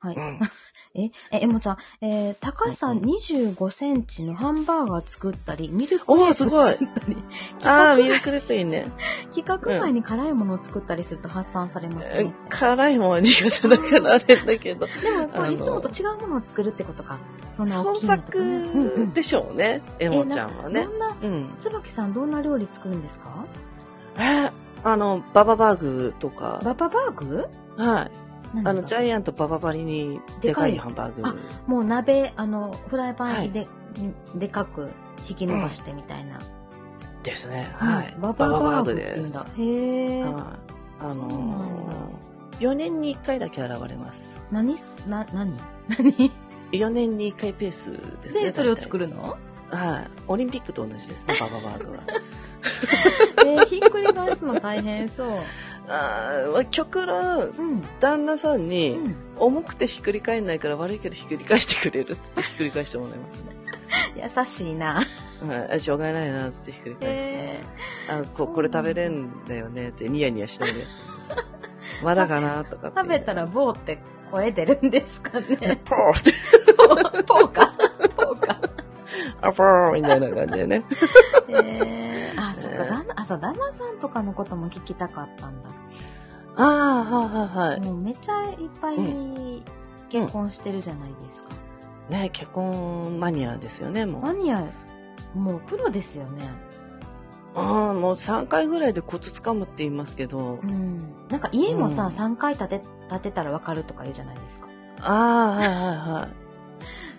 はい。 うん、 え、え、えもちゃん、えー、高さにじゅうごセンチのハンバーガー作ったり、ミルクレープ作ったり。 ああ、ミルクレープいいね。 企画外に辛いものを作ったりすると発散されますね。うん、 辛いものは苦手だからあれだけど。 でも、こういつもと違うものを作るってことか。そんな大きいのとか、ね。創作でしょうね、えもちゃんはね。 どんな、うん、椿さんどんな料理作るんですか？ えー、あの、バババーグとか。 バババーグ？ はい。あの、ジャイアントバババリにでかいハンバーグ。 あ、もう鍋、あの、フライパンで、はい、でかく引き伸ばしてみたいな。 うん、ですね。はい。 バババーグって言うんだ。へえ。はい。 あのー、よねんにいっかいだけ現れます。 何な、何何よねんにいっかいペースですね。 で、それを作るの？ はい。オリンピックと同じですね、バババーグは。 えー、ひっくり返すの大変そう。 ああ、極論、うん、旦那さんに、うん、重くてひっくり返んないから悪いけどひっくり返してくれるっつってひっくり返してもらいますね。 優しいな。 はい、しょうがないなっつってひっくり返して、えー、あこ、これ食べれんだよねってニヤニヤしながらやってるんです。まだかなとかって。 食べたらボーって声出るんですかね。 ポーって。 ポーか。ポーか。 あ、ポーみたいな感じでね。 えー、あ、そっか、旦那、あ、そう、旦那さんとかのことも聞きたかったんだ。 ああ、はいはいはい。 もうめっちゃいっぱい結婚してるじゃないですか。 うん、ね、結婚マニアですよね、もう。 マニア、もうプロですよね。 ああ、もうさんかいぐらいでコツ掴むって言いますけど。 うん。なんか家もさ、うん、さんかい建て、建てたらわかるとか言うじゃないですか。 ああ、はいはいはい。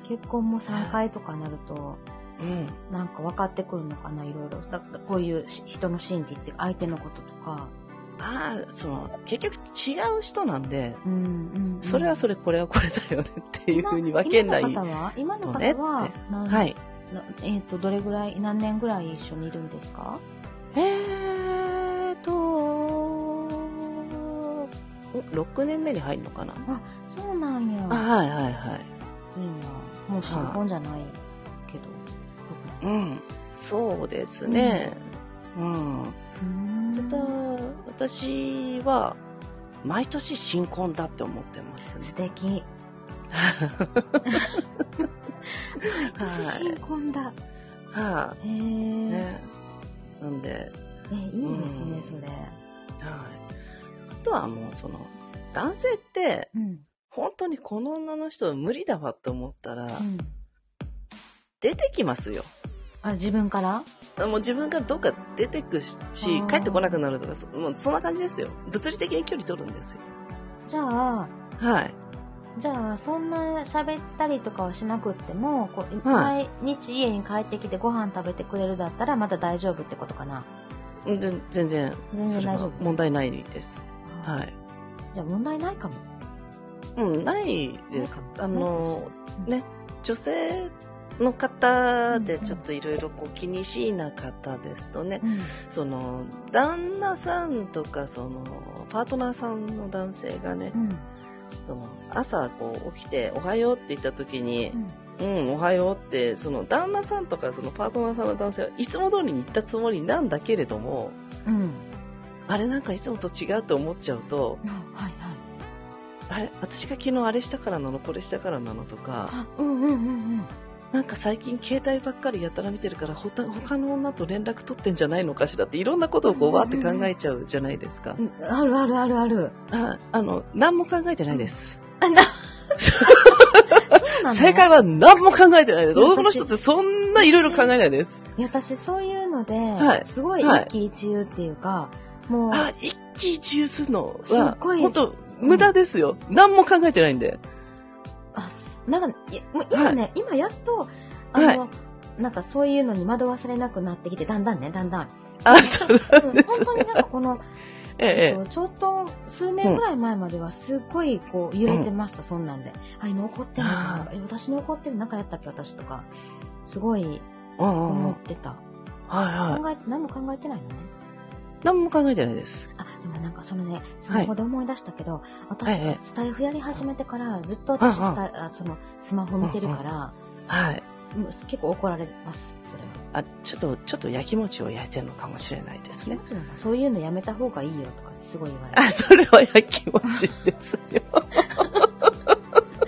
結婚もさんかいとかなると、 うん、 なんか分かってくるのかな、いろいろ。だこういう人の心理って相手のこととか。 ああ、その、結局違う人なんで、 うんうんうん、 それはそれ、これはこれだよねっていうふうに分けない、ね。 今の方は今の方は何、 はい。 えっ、ー、と、どれぐらい、何年ぐらい一緒にいるんですか？ えーと、ろくねんめに入るのかな。 あ、そうなんや。 あ、はいはいはい。いいな。もう新婚じゃないけど。 うん、そうですね。うん。うん、ただ、私は、毎年新婚だって思ってますね。 素敵。毎年新婚だ。 はい、あ。 へー。 ね。なんで。 え、いいですね、うん、それ。はい。 あとはもう、その、男性って、うん、本当にこの女の人は無理だわって思ったら、うん、出てきますよ。 あ、自分から？ もう自分からどっか出てくし、帰ってこなくなるとか、もうそんな感じですよ。物理的に距離取るんですよ。 じゃあ、 はい。 じゃあ、そんな喋ったりとかはしなくっても、こう、はい、毎日家に帰ってきてご飯食べてくれるだったらまだ大丈夫ってことかな？ 全然、全然大丈夫。問題ないです。はい。 じゃあ問題ないかも。 うん、ないです。あの、ね、女性の方でちょっといろいろこう気にしいな方ですとね、うん、その旦那さんとかそのパートナーさんの男性がね、うん、その朝こう起きておはようって言った時に、うん、うん、おはようってその旦那さんとかそのパートナーさんの男性はいつも通りに言ったつもりなんだけれども、うん、あれなんかいつもと違うと思っちゃうと、 うん、はいはい、 あれ私が昨日あれしたからなのこれしたからなのとか、 うんうんうんうん、 なんか最近携帯ばっかりやたら見てるから他の女と連絡取ってんじゃないのかしらっていろんなことをこうわーって考えちゃうじゃないですか。 うんうんうん、あるあるあるある。 あ、あの何も考えてないです。 あ、な正解は何も考えてないです。男の人ってそんないろいろ考えないです。 いや私そういうので、はい、すごい一喜一憂っていうか、はい、もうあ一喜一憂するのは本当無駄ですよ、うん。何も考えてないんで。 あ、なんか今ね、はい、今やっとあの、はい、なんかそういうのに惑わされなくなってきてだんだんねだんだん。 あ、そうなんです、ね。 本当になんかこの。ええ、ちょっと数年ぐらい前まではすっごいこう揺れてました、うん、そんなんで、あ、今怒ってんのかな、私に怒ってる、なんかやったっけ私とかすごい思ってた。 はいはい。 考え何も考えてないのね。 何も考えてないです。 あ、でもなんかそのね、スマホで思い出したけど、はい、私がスタイフやり始めてからずっと私スタイ、あ、そのスマホ見てるから、 はい。 結構怒られます、それは。 あ、ちょっと、ちょっと焼きもちを焼いてるのかもしれないですね。 そういうのやめた方がいいよとかすごい言われる。 あ、それは焼きもちですよ。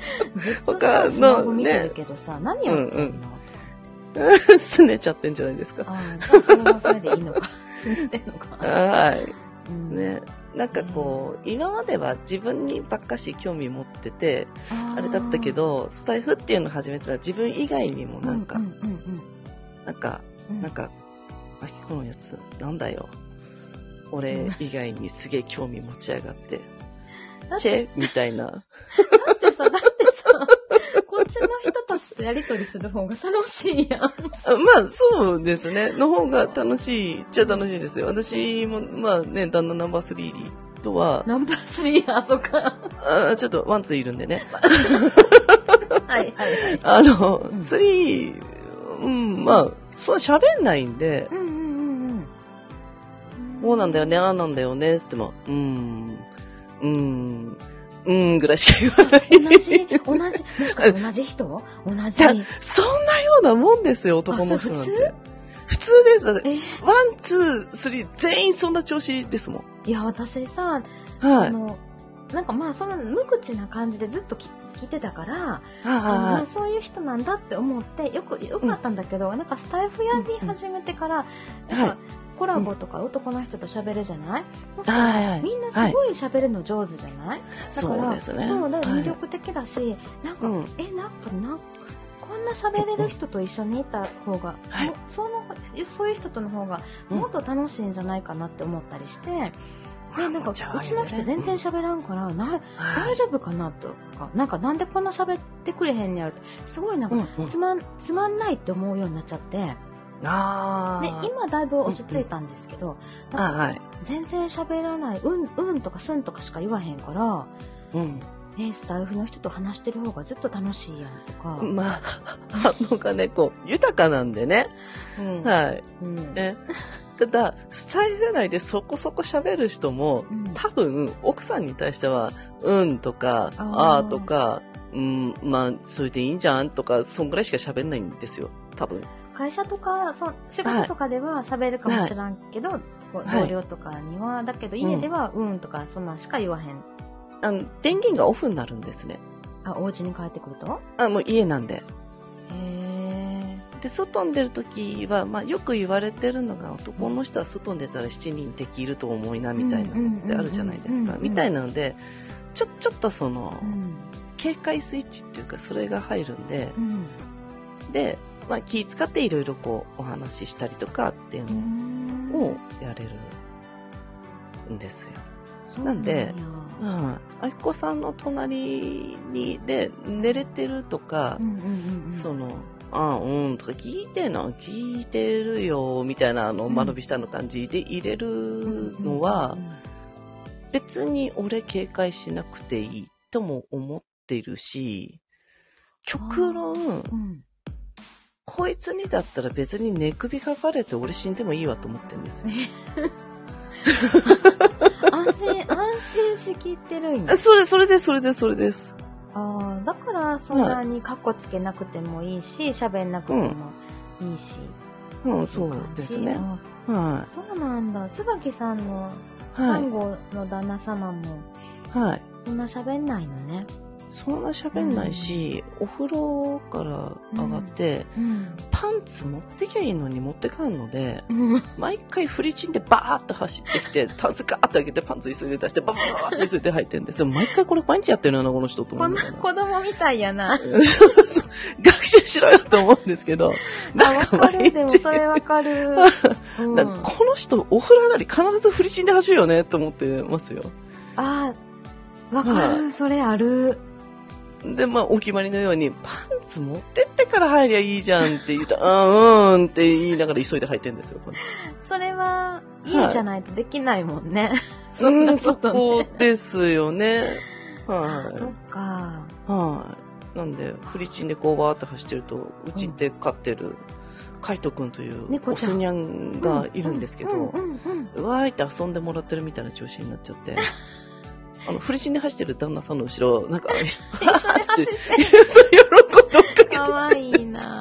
ずっとさ、スマホ見てるけどさ、何やってんの？ すねちゃってんじゃないですか。 ああ、じゃあそれはそれでいいのか。すねてんのか。 はい。 うん、 ね。なんかこう、今までは自分にばっかし興味持ってて、あれだったけど、スタイフっていうのを始めたら自分以外にもなんか、なんか、なんか、あきこのやつ、なんだよ。俺以外にすげえ興味持ち上がって、チェみたいな。 だってさ、だってさ、こっちの人たちとやりとりする方が楽しいやん。まあ、そうですね。の方が楽しいっちゃ楽しいですよ。私も、まあね、旦那ナンバースリーとは。 ナンバースリー、あ、そっか。 あ、ちょっとワンツーいるんでね。 はいはいはい。 あの、うん、スリー、うん、まあ、そう喋んないんで、 うんうんうんうん。 こうなんだよね、ああなんだよね、つっても、うーん、うーん、うーんぐらいしか言わない。 同じ、同じ、もしかして同じ人同じ。 そんなようなもんですよ、男の人なんて。普通普通です。だって、ワン、ツー、スリー、全員そんな調子ですもん。 いや、私さ、 はい、 あの、なんかまあ、その無口な感じでずっと聞いてたから、 あああそういう人なんだって思って、よく、よかったんだけど、うん、なんかスタイフやり始めてから、うん、なんか、コラボとか男の人と喋るじゃない、うん、なんかみんなすごい喋るの上手じゃない、はい、だからそうですね。 そう、だから魅力的だし、はい、なんか、うん、え、なんか、なんか、こんな喋れる人と一緒にいた方が、はい、その、そういう人との方がもっと楽しいんじゃないかなって思ったりして、うんで、なんか、うちの人全然喋らんから、な、大丈夫かなとか、なんか、なんでこんな喋ってくれへんねやろって、すごいなんか、つまん、つまんないって思うようになっちゃって、 あで、今だいぶ落ち着いたんですけど、 うんうん、はい、 全然喋らない、うん、うんとかすんとかしか言わへんから、 うん。 ね、スタイフの人と話してる方がずっと楽しいやんとか。 まあ、反応がね、こう、豊かなんでね。うん、はい。うん、ねただ、スタイフ内でそこそこ喋る人も、うん、多分、奥さんに対しては、うんとか、あーとか、うん、まあ、それでいいんじゃんとか、そんぐらいしか喋んないんですよ、多分。 会社とか、そ仕事とかでは喋るかもしらんけど、はい、同僚とかには、だけど家では、うんとか、そんなんしか言わへん。 あの、電源がオフになるんですね。 あ、お家に帰ってくると？ あ、もう家なんで。 へー。 で、外に出るときは、まあ、よく言われてるのが、男の人は外に出たらしちにん敵いると思いな、みたいなのってあるじゃないですか。みたいなので、ちょ、ちょっとその、うん、警戒スイッチっていうか、それが入るんで、うん、で、まあ、気使っていろいろこう、お話ししたりとかっていうのをやれるんですよ。なんで、うん、あきこさんの隣にで寝れてるとか、うんうんうんうん、その、あうんとか聞いてんの聞いてるよみたいなあの間延びしたの感じで入れるのは、別に俺警戒しなくていいとも思ってるし、極論、うん、こいつにだったら別に寝首かかれて俺死んでもいいわと思ってるんですよ。 安心、安心しきってるんや。それ、それです、それです、それです。 ああ、だからそんなにカッコつけなくてもいいし、喋んなくてもいいし。 うん、うん、そうですね。 はい。そうなんだ。椿さんの看護の旦那様も、 はい。 そんな喋んないのね。 そんな喋んないし、うん、お風呂から上がって、うんうん、パンツ持ってきゃいいのに持ってかんので、うん、毎回フリチンでバーッと走ってきて、タンスガーッと開けてパンツ急いで出して、ババーッと急いで入ってるんですよ。毎回これ毎日やってるよな、この人と思う。 子供みたいやな。 そうそう。学習しろよと思うんですけど。 なんか毎日。でもそれわかる。 うん、なんかこの人、お風呂上がり必ずフリチンで走るよね、と思ってますよ。 ああ、わかる、それある。 で、まあ、お決まりのように、パンツ持ってってから入りゃいいじゃんって言ったら、うん、うんって言いながら急いで入ってんですよ。 それは、家じゃないとできないもんね。はい、 そんなことね、うん、そこですよね。 はい、そっか。 はい。なんで、フリチンでこうバーって走ってると、うちで飼ってる、カイトくんというオスニャンがいるんですけど、うわーいって遊んでもらってるみたいな調子になっちゃって、あの、フリチンで走ってる旦那さんの後ろ、なんか、 一緒に走って。 喜んで追っかけてて。 かわいいな。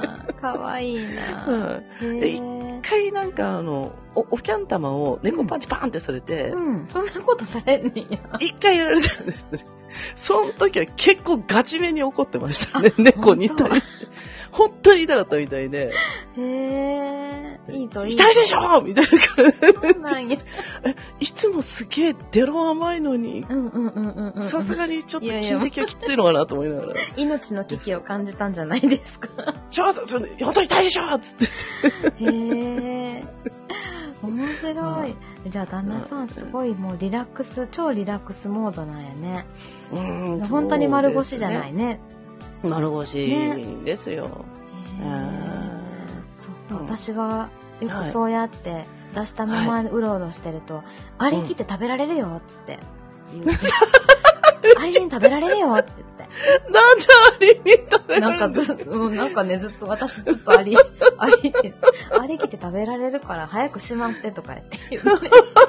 かわいいな。 うん、で、一へ回なんかあの、お、おキャン玉を猫パンチバーンってされて、 ーうん、そんなことされんねんや。 一回やられたんですね。その時は結構ガチめに怒ってましたね、猫に対して。本当に痛かったみたいで。 へえ、いいぞ、いいぞ。 痛いでしょみたいな感じ。 そうなんや。 いつもすげえデロ甘いのに、 うんうんうんうんうん。 さすがにちょっと筋的はきついのかなと思いながら。 命の危機を感じたんじゃないですか。 ちょっと、本当に痛いでしょつって。 へえ。面白い。じゃあ旦那さんすごいもうリラックス、超リラックスモードなんやね。 うん、 本当に丸腰じゃないね。 丸腰ですよ。 そう、私はよくそうやって出したままうろうろしてると、ありきって食べられるよっつって言う。ありに食べられるよって言って。 なんでありに食べられるなんかずっと、うん、なんかね、ずっと私ずっとあり、ありって、ありきって食べられるから早くしまってとか言って言うね。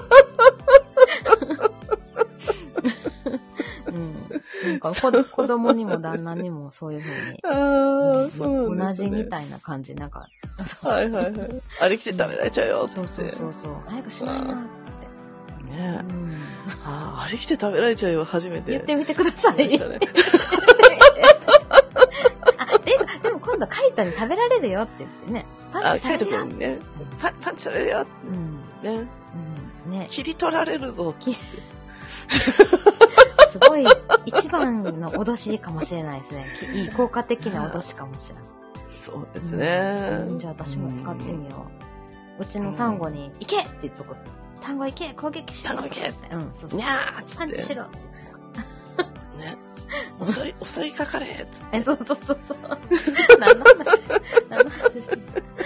なんか子子供にも旦那にもそういう風に、 あそうなんですね、 同じみたいな感じなんかはいはいはいありきて食べられちゃうよってそうそうそうそう早くしまいなってねえ、 うん、 あありきて食べられちゃうよ初めて言ってみてください。ね、あでもでも今度カイトに食べられるよって言ってね、パンチされるよ。 あカイト君ね、パンパンチされるよって、うん、ね、うん、ね、切り取られるぞってすごい一番の脅しかもしれないですね。いい効果的な脅しかもしれない。 そうですね、 うん、じゃあ私も使ってみよう。うちの単語に、行けって言っとく。単語行け攻撃しろ。 単語行けうん、そうそう。 にゃーっつって。 パンチしろ。 ね。襲い、襲いかかれっつって。 え、そうそうそうそう。何の話何の話してる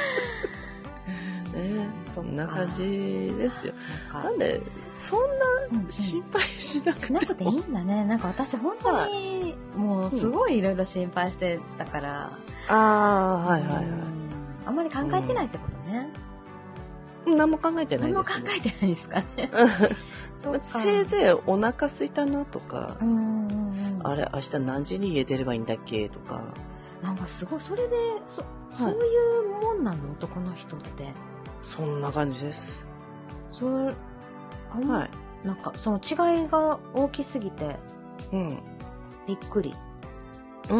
ね、そんな感じですよ。なんで、そんな心配しなくても、 うんうん、しなくていいんだね。なんか私本当に、もうすごいいろいろ心配してたから。 ああ、はいはいはい。 あんまり考えてないってことね。 うん、何も考えてないです、ね。 何も考えてないですかね。 そうかせいぜいお腹空いたなとか、 うんうんうん、 あれ、明日何時に家出ればいいんだっけとか。 なんかすごい、それで、そ、そういうもんなの、男の人って。 そんな感じです。 そう、あんま、はい、なんかその違いが大きすぎて、 うん、 びっくり。 うん、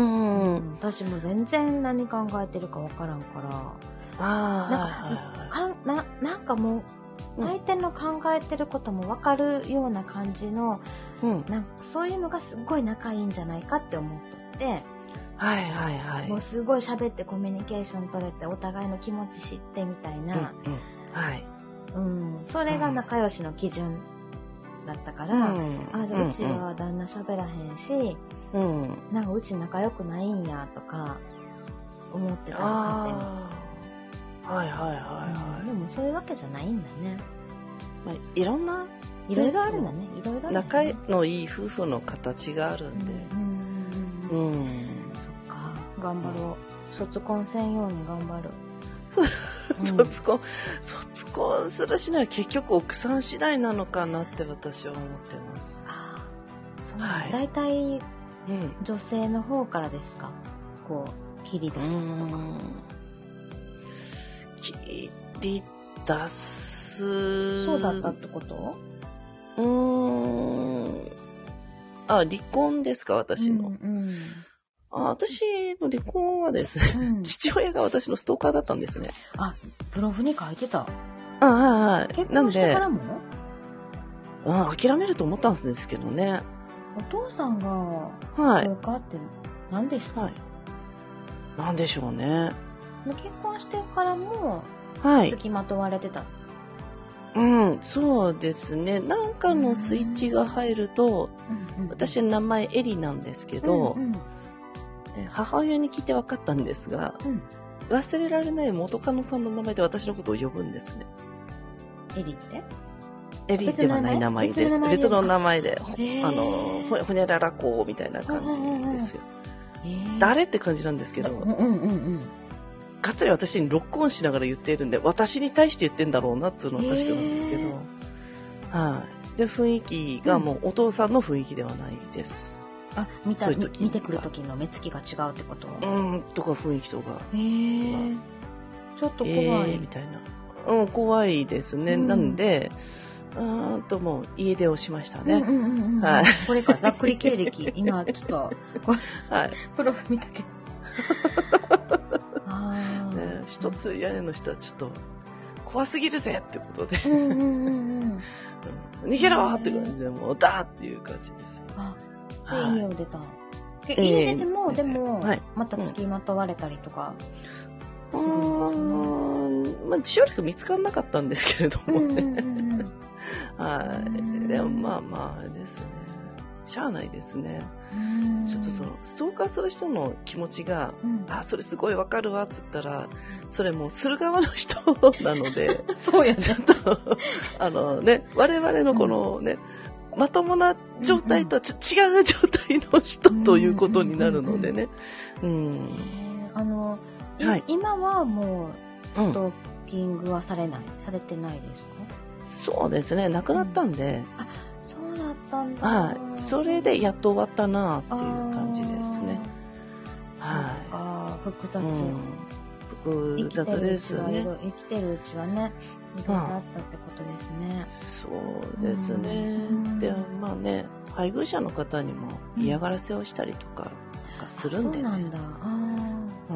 うん、 私も全然何考えてるかわからんから、 あなんか、はいはいはい、かんな、なんかもう、相手の考えてることもわかるような感じの、うん、なんかそういうのがすっごい仲いいんじゃないかって思ってて、 はいはいはい。 もうすごい喋ってコミュニケーション取れてお互いの気持ち知ってみたいな、うんうん、 はい、 うん、それが仲良しの基準だったから、うん、あじゃあうちは旦那喋らへんし、うん、なんかうち仲良くないんやとか思ってたら勝手に。 はいはいはいはい、 うん。でもそういうわけじゃないんだね。 まあ、いろんな、 いろいろあるんだね。いろいろ、ね、 仲のいい夫婦の形があるんで。うん。うんうん、 そっか。頑張ろう。卒婚せんように頑張る。 卒婚、卒婚するしないは結局奥さん次第なのかなって私は思ってます。 ああ、そう。はい、大体、うん、女性の方からですか？こう、切り出すとか。 切り出す。 そうだったってこと？ うーん。あ、離婚ですか、私の。うんうん、あ、私の離婚はですね、うん、父親が私のストーカーだったんですね。 あ、ブログに書いてた。 あ、はいはい。 結婚してからも？ あ、諦めると思ったんですけどね。 お父さんがストーカーって何ですか？はい、 何でしょうね。 結婚してからも付きまとわれてた、 はい、うん、そうですね。なんかのスイッチが入ると、うんうん、私の名前エリなんですけど、うんうん、母親に聞いて分かったんですが、うん、忘れられない元カノさんの名前で私のことを呼ぶんですね。 エリって？ エリではない名前です。別の名前で、あの、ほ、ほにゃららこみたいな感じですよ。誰って感じなんですけど、うんうんうんかっつり私にロックオンしながら言っているんで、私に対して言ってんだろうなっていうのは確かなんですけど。はい。で、雰囲気がもうお父さんの雰囲気ではないです。 あ、見た、 そういう時見てくる時の目つきが違うってこと？ うん、とか雰囲気とか。 へえ。ちょっと怖い。 えー、みたいな。うん、怖いですね。 うん、 なんで、うーんともう家出をしましたね。 うんうんうんうん、はい。これか、ざっくり経歴。今、ちょっと、はい、プロフ見たけど。あね、一つ屋根の人はちょっと、怖すぎるぜってことで。 うんうんうんうん、 逃げろって感じで、もう、ダーっていう感じですよ。 あ、で、はい、家を出た。家出ても、えー、でも、 はい、 また付きまとわれたりとか。 うーん、まあ、しばらく見つからなかったんですけれどもね。うんうんうんうん、はい。でも、まあまあ、あれですね。しゃあないですね。ちょっとその、ストーカーする人の気持ちが、うん、あ、それすごいわかるわって言ったら、それもうする側の人なので、 そうやね。 ちょっと、あのね、我々のこのね、うん、まともな状態とはちょっと違う状態の人ということになるのでね。うん。 あの、はい、今はもう、ストーキングはされない、うん、されてないですか？ そうですね、亡くなったんで。 うん、あ、そうだったんだ。 はい。それでやっと終わったなっていう感じですね。 はい。ああ、複雑。うん、 複雑ですね。 生きてるうちはね、いろいろあったってことですね。 そうですね。うん、で、まあね、配偶者の方にも嫌がらせをしたりとか、なんかするんでね。 そうなんだ。あうん。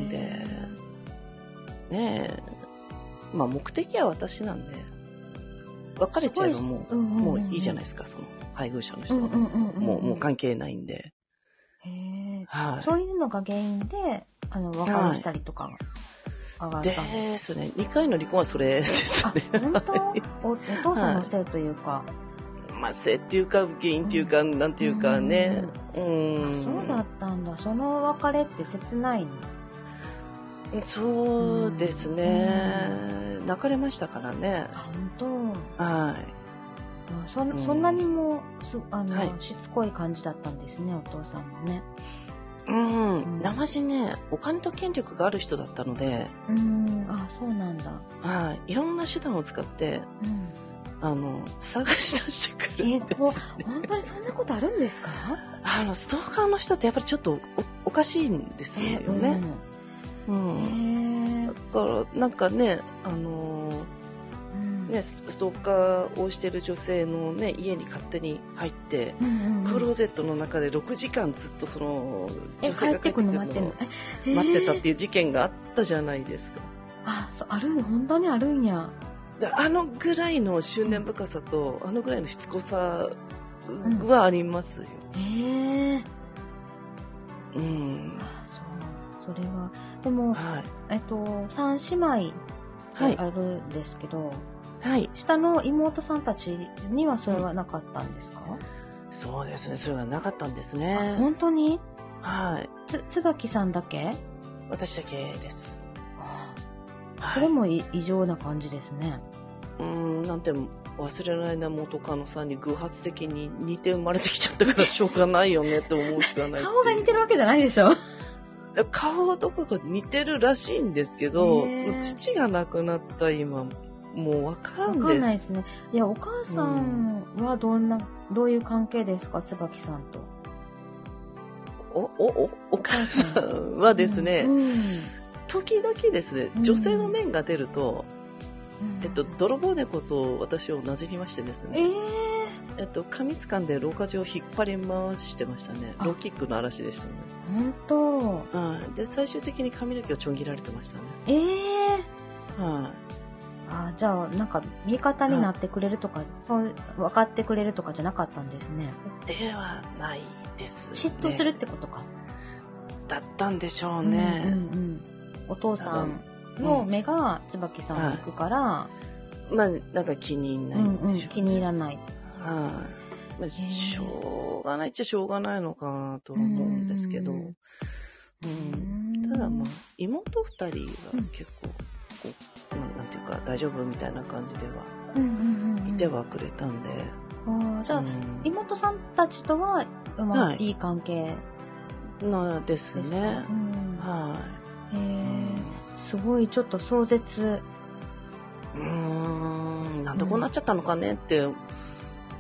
で、ねえ、まあ目的は私なんで、別れちゃえばもう、うんうんうん、もういいじゃないですか、その配偶者の人は、うんうんうんうん、もう、もう関係ないんで。 へ、はい、そういうのが原因で、あの、別れしたりとか上がったんです、はい、 ですね。にかいの離婚はそれですね。 本当お、お父さんのせいというか。はい、まあ、せいっていうか、原因っていうか、うん、なんていうかね。うん、 うん。あ、そうだったんだ。その別れって切ないの？ そうですね、うん、泣かれましたからね。 あ、本当。 はい。 あ、そ、うん、そんなにもすあの、はい、しつこい感じだったんですね、お父さんもね。 うん、うん、なまじね、お金と権力がある人だったので。 うん、あ、そうなんだ。 はい。いろんな手段を使って、うん、あの、探し出してくるんですね。 えー、本当にそんなことあるんですか？ あの、ストーカーの人ってやっぱりちょっと お, おかしいんですよね。えーうんうん、だからなんかね、あのーうん、ねストーカーをしてる女性の、ね、家に勝手に入って、うんうんうん、クローゼットの中でろくじかんずっとその女性が帰ってくるのを待ってたっていう事件があったじゃないですか。 あ、そう、あるん、本当にあるんや。 あのぐらいの執念深さと、うん、あのぐらいのしつこさはありますよ。 うん、へえ。 うん。 あ、そう。それはでも、はい、えっと三姉妹あるんですけど、はい、下の妹さんたちにはそれはなかったんですか？うん、 そうですね、それはなかったんですね。 本当に？ はい。 つ椿さんだけ？ 私だけです。 はあ、それも異常な感じですね。 うーん、なんて忘れられない元カノさんに偶発的に似て生まれてきちゃったからしょうがないよねって思うしかない。 顔が似てるわけじゃないでしょ？ 顔とかが似てるらしいんですけど、父が亡くなった今もう分からんです。分かんないですね。いや、お母さんはどんな、うん、どういう関係ですか、椿さんと。 おおおお母さんはですね、うんうん、時々ですね、女性の面が出ると、うん、えっと泥棒猫と私をなじりましてですね。えーえっと、噛みつかんで廊下上を引っ張り回してましたね。ローキックの嵐でしたね。 本当。 はい。で、最終的に髪の毛をちょん切られてましたね。 ええー。 はい。 あ、じゃあ、なんか、味方になってくれるとか、そう、分かってくれるとかじゃなかったんですね。 ではないですね。 嫉妬するってことか。 だったんでしょうね。 うんうんうん。お父さんの目が椿さんに行くから、 はい、まあ、なんか気に入らないんでしょうね。うんうん、 気に入らない。 はい、まあ、しょうがないっちゃしょうがないのかなと思うんですけど、うん、ただまあ妹二人は結構こう、うん、なんていうか大丈夫みたいな感じではいてはくれたんで、 あ、じゃあ、うん、妹さんたちとは、まあ、はい、いい関係のですね。 ですか？うん、 はい。 へえ、すごいちょっと壮絶。 うーん、なんでこうなっちゃったのかねって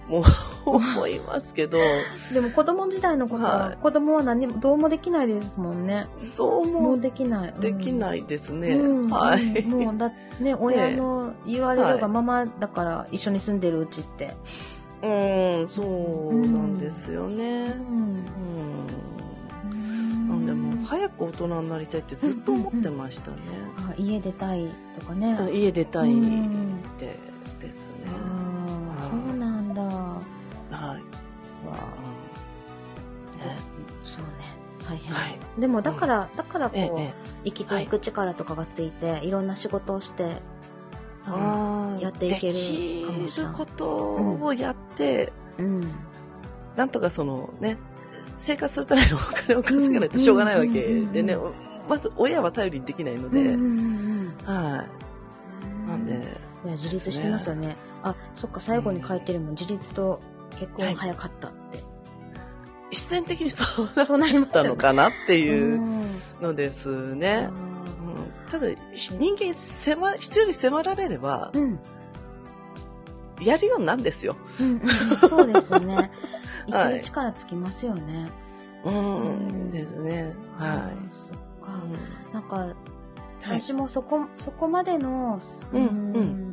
もう思いますけど。 でも子供時代のことは、はい、子供は何も、どうもできないですもんね。 どうも。 もうできない。 できないですね。 うん、 はい。 うん、もうだ、ね、親の言われるがままだから一緒に住んでるうちって。 はい、うん、そうなんですよね。うん。うんなんでも早く大人になりたいってずっと思ってましたね。 うんうんうん、あ家出たいとかね。 家出たいってですね。 あそうなんだ。はい。 わ、うんね、そうね。大変。はい、でもだから、うん、だからこう、ええ、生きていく力とかがついて、はい、いろんな仕事をして、あやっていけるかもしれない。 できることをやって、うん、なんとかそのね、生活するためのお金を稼がないとしょうがないわけでね、まず親は頼りにできないので、うんうんうん、はい。なんで、 いや自立してますよね。ねあ、そっか最後に書いてるもん、うん、自立と結婚早かったって。はい、 必然的にそうなっちゃったのかなっていうのですね。うん、ただ人間迫必要に迫られれば、うん、やるようになるんですよ。 うんうん、そうですよね。生きる力つきますよね。 はい、うん、うん、ですね。はい。 そっか。うん、なんか私もそこ、はい、そこまでの、うん、うん、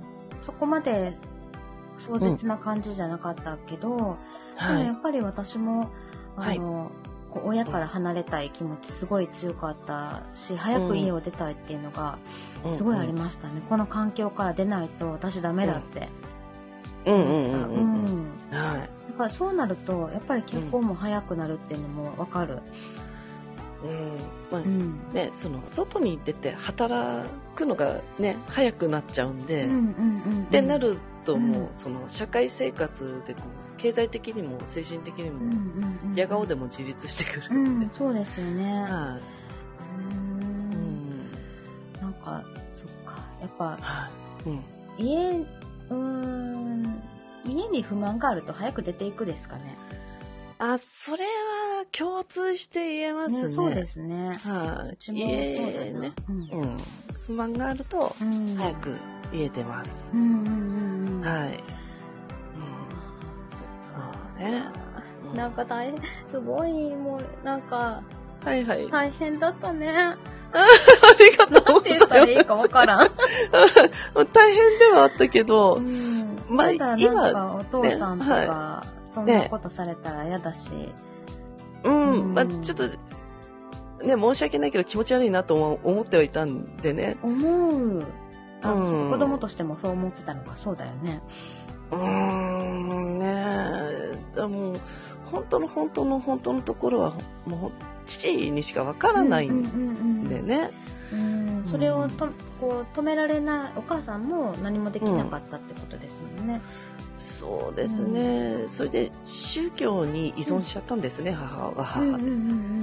そこまで壮絶な感じじゃなかったけど、うん、でもやっぱり私もあの、はい、こう親から離れたい気持ちすごい強かったし、早く家を出たいっていうのがすごいありましたね。うんうん、この環境から出ないと私ダメだって。 うんうんうんうん。はい。 だからそうなるとやっぱり結婚も早くなるっていうのもわかる。 うんまあうん、ね、その外に出て働くのがね早くなっちゃうんで、うんうんうんうん、ってなるともう、うん、その社会生活でこう経済的にも精神的にも、うんうんうん、やがおでも自立してくるんで、 うん、そうですよね。 はい、 うん、なんかそっかやっぱ、はいうん、家うーん家に不満があると早く出ていくですかね。 あ、それは共通して言えますね。 ねそうですね。 はい、 うちもそうだな、 ねうんうん、不満があると早く家出ます。 うんうんうんうん、 はい。うん、 そっかね。 うん、なんか大変すごいもうなんかはいはい大変だったね。 ありがとうございます。なんて言ったらいいかわからん。大変ではあったけど、うん、 まあ今なんかお父さんとか、ねはい、そんなことされたら嫌だし、ね、 うん、うん、まあちょっとね申し訳ないけど気持ち悪いなと思ってはいたんでね。 思う。あ、うん、子供としてもそう思ってたのかそうだよね。 うーんねでも本当の本当の本当のところはもう父にしかわからないんでね。 それをとこう止められないお母さんも何もできなかったってことですもんね。 うん、そうですね、うん、それで宗教に依存しちゃったんですね、うん、母は母で、うんうんうんうん、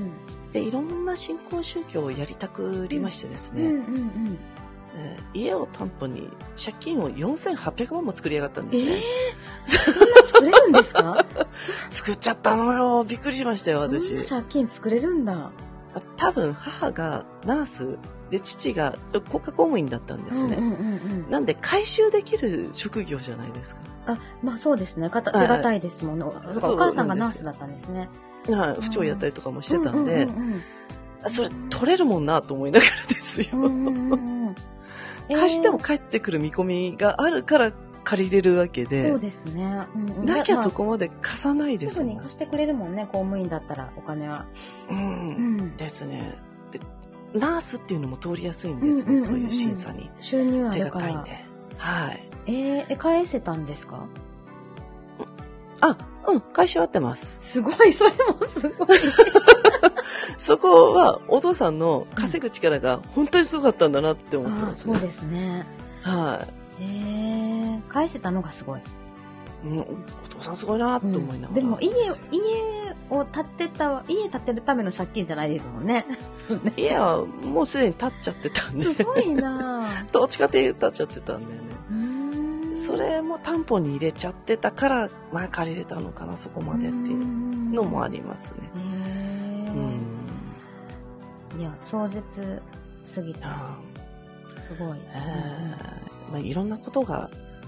でいろんな信仰宗教をやりたくりましてですね、うんうんうんえー、家を担保に借金をよんせんはっぴゃくまんも作りやがったんですね。 えー、そんな作れるんですか？ 作っちゃったのよ。びっくりしましたよ私。 そんな借金作れるんだ。 多分母がナースで父が国家公務員だったんですね、うんうんうんうん、なんで回収できる職業じゃないですか。 あ、まあそうですね。手堅いですもんね。お母さんがナースだったんですね。 はい、府長やったりとかもしてたんで、うんうんうんうん、それ取れるもんなと思いながらですよ、うんうんうんえー、貸しても返ってくる見込みがあるから借りれるわけで、 そうですね、うんうん、 なきゃそこまで貸さないですもん、 すぐに貸してくれるもんね、公務員だったらお金は、 うん、うん、ですね。でナースっていうのも通りやすいんですね、うんうんうんうん、そういう審査に収入あるから手堅いんで、はい。 えー、え返せたんですか？ あ、うん、返しは合ってます。 すごい、それもすごいそこはお父さんの稼ぐ力が本当にすごかったんだなって思ってますね、 うん、あ、そうですね。 はい。 えー、返せたのがすごい。 うん、お父さんすごいなと思いながら、うん、 でも家家を建てた家建てるための借金じゃないですもんね。 家はもうすでに建っちゃってたんで。 すごいな。 どっちかっていうと建っちゃってたんだよね。それも担保に入れちゃってたからまあ借りれたのかなそこまでっていうのもありますね。 うん、いや壮絶すぎた。すごい。 えーまあ、いろんなことが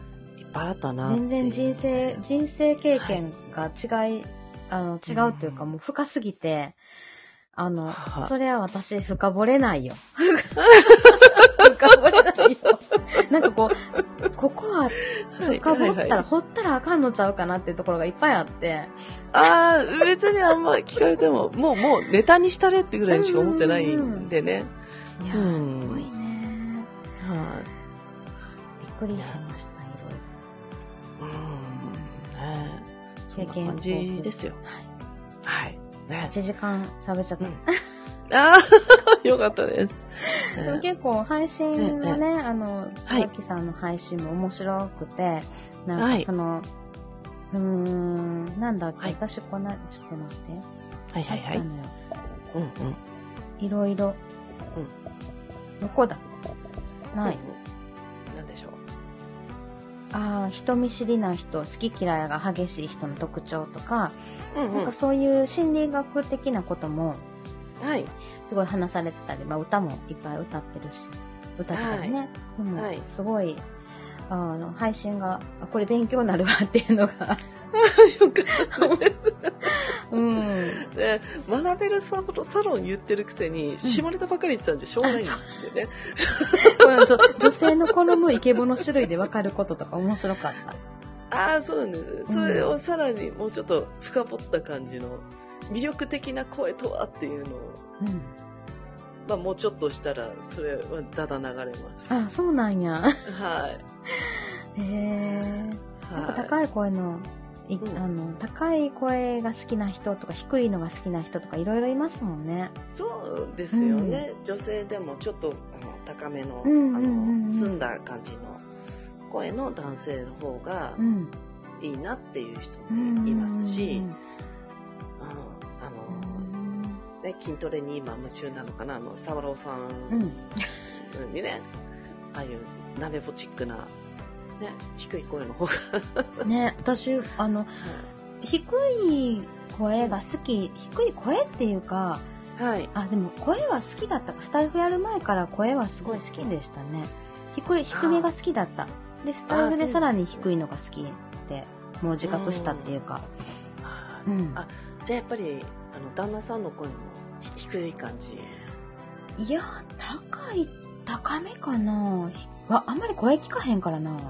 ぱいあったなっていう。 全然人生、人生経験が違い、あの、違うというか、もう深すぎて、あの、 はあそれは私深掘れないよ。深掘れないよ。なんかこう、ここは深掘ったら、 はいはいはい掘ったらあかんのちゃうかなっていうところがいっぱいあって。 ああ、別にあんま聞かれても、もう、もうネタにしたれってぐらいにしか思ってないんでね。 いやー、 うんすごいね。 はびっくりしました、いろいろ。 い。うん。ねえ。そんな経験感じですよ。 はい。 はい。ねいちじかん喋っちゃった。 うんああ、よかったです。 でも結構配信がね、あの、 はい椿さんの配信も面白くて、なはいんかその、うーん、なんだっけ、 はい私こんな、ちょっと待って。 はいはいはいあった。のよ。 うんうん。 いろいろ。 うんどこだない。 うんうんなんでしょう。 ああ、人見知りな人、好き嫌いが激しい人の特徴とか、 うんうんなんか。そういう心理学的なことも、 はい。 すごい話されてたり、まあ歌もいっぱい歌ってるし、歌ってたりね。でも、 はいすごい、あの、配信が、あこれ勉強になるわっていうのが、 よかったです。 うん。 ね、学べるサロサロン言ってるくせに、下ネタばっかり言ってたんじゃしょうがないんでね。 この女女性の好むイケボの種類で分かることとか面白かった。 ああ、そうなんです。それをさらにもうちょっと深掘った感じの、魅力的な声とはっていうのを、 うん。 まあもうちょっとしたら、それはだだ流れます。 あ、そうなんや。 はい。 へえ。なんかはい。 高い声の、いうんあの、高い声が好きな人とか低いのが好きな人とかいろいろいますもんね。 そうですよね。女性でもちょっとあの高めの、 うんうんうんあうんの、澄んだ感じの声の男性の方がうん。 いいなっていう人うんもいますし、 うんあの、ね、筋トレに今夢中なのかな、あの、サワローさうん。 んにね、ああいう鍋ボチックな、ね、低い声の方が、 ね、私、あの、低い声が好き、低い声っていうか、 はい。 あ、でも声は好きだったか。スタイフやる前から声はすごい好きでしたね。低い、低めが好きだった。で、スタイフでさらに低いのが好きって、もう自覚したっていうか。 あうん。 あ、じゃあやっぱり、あの、旦那さんの声もひ低い感じ。 いや、高い、高めかな。ひわあんまり声聞かへんからな。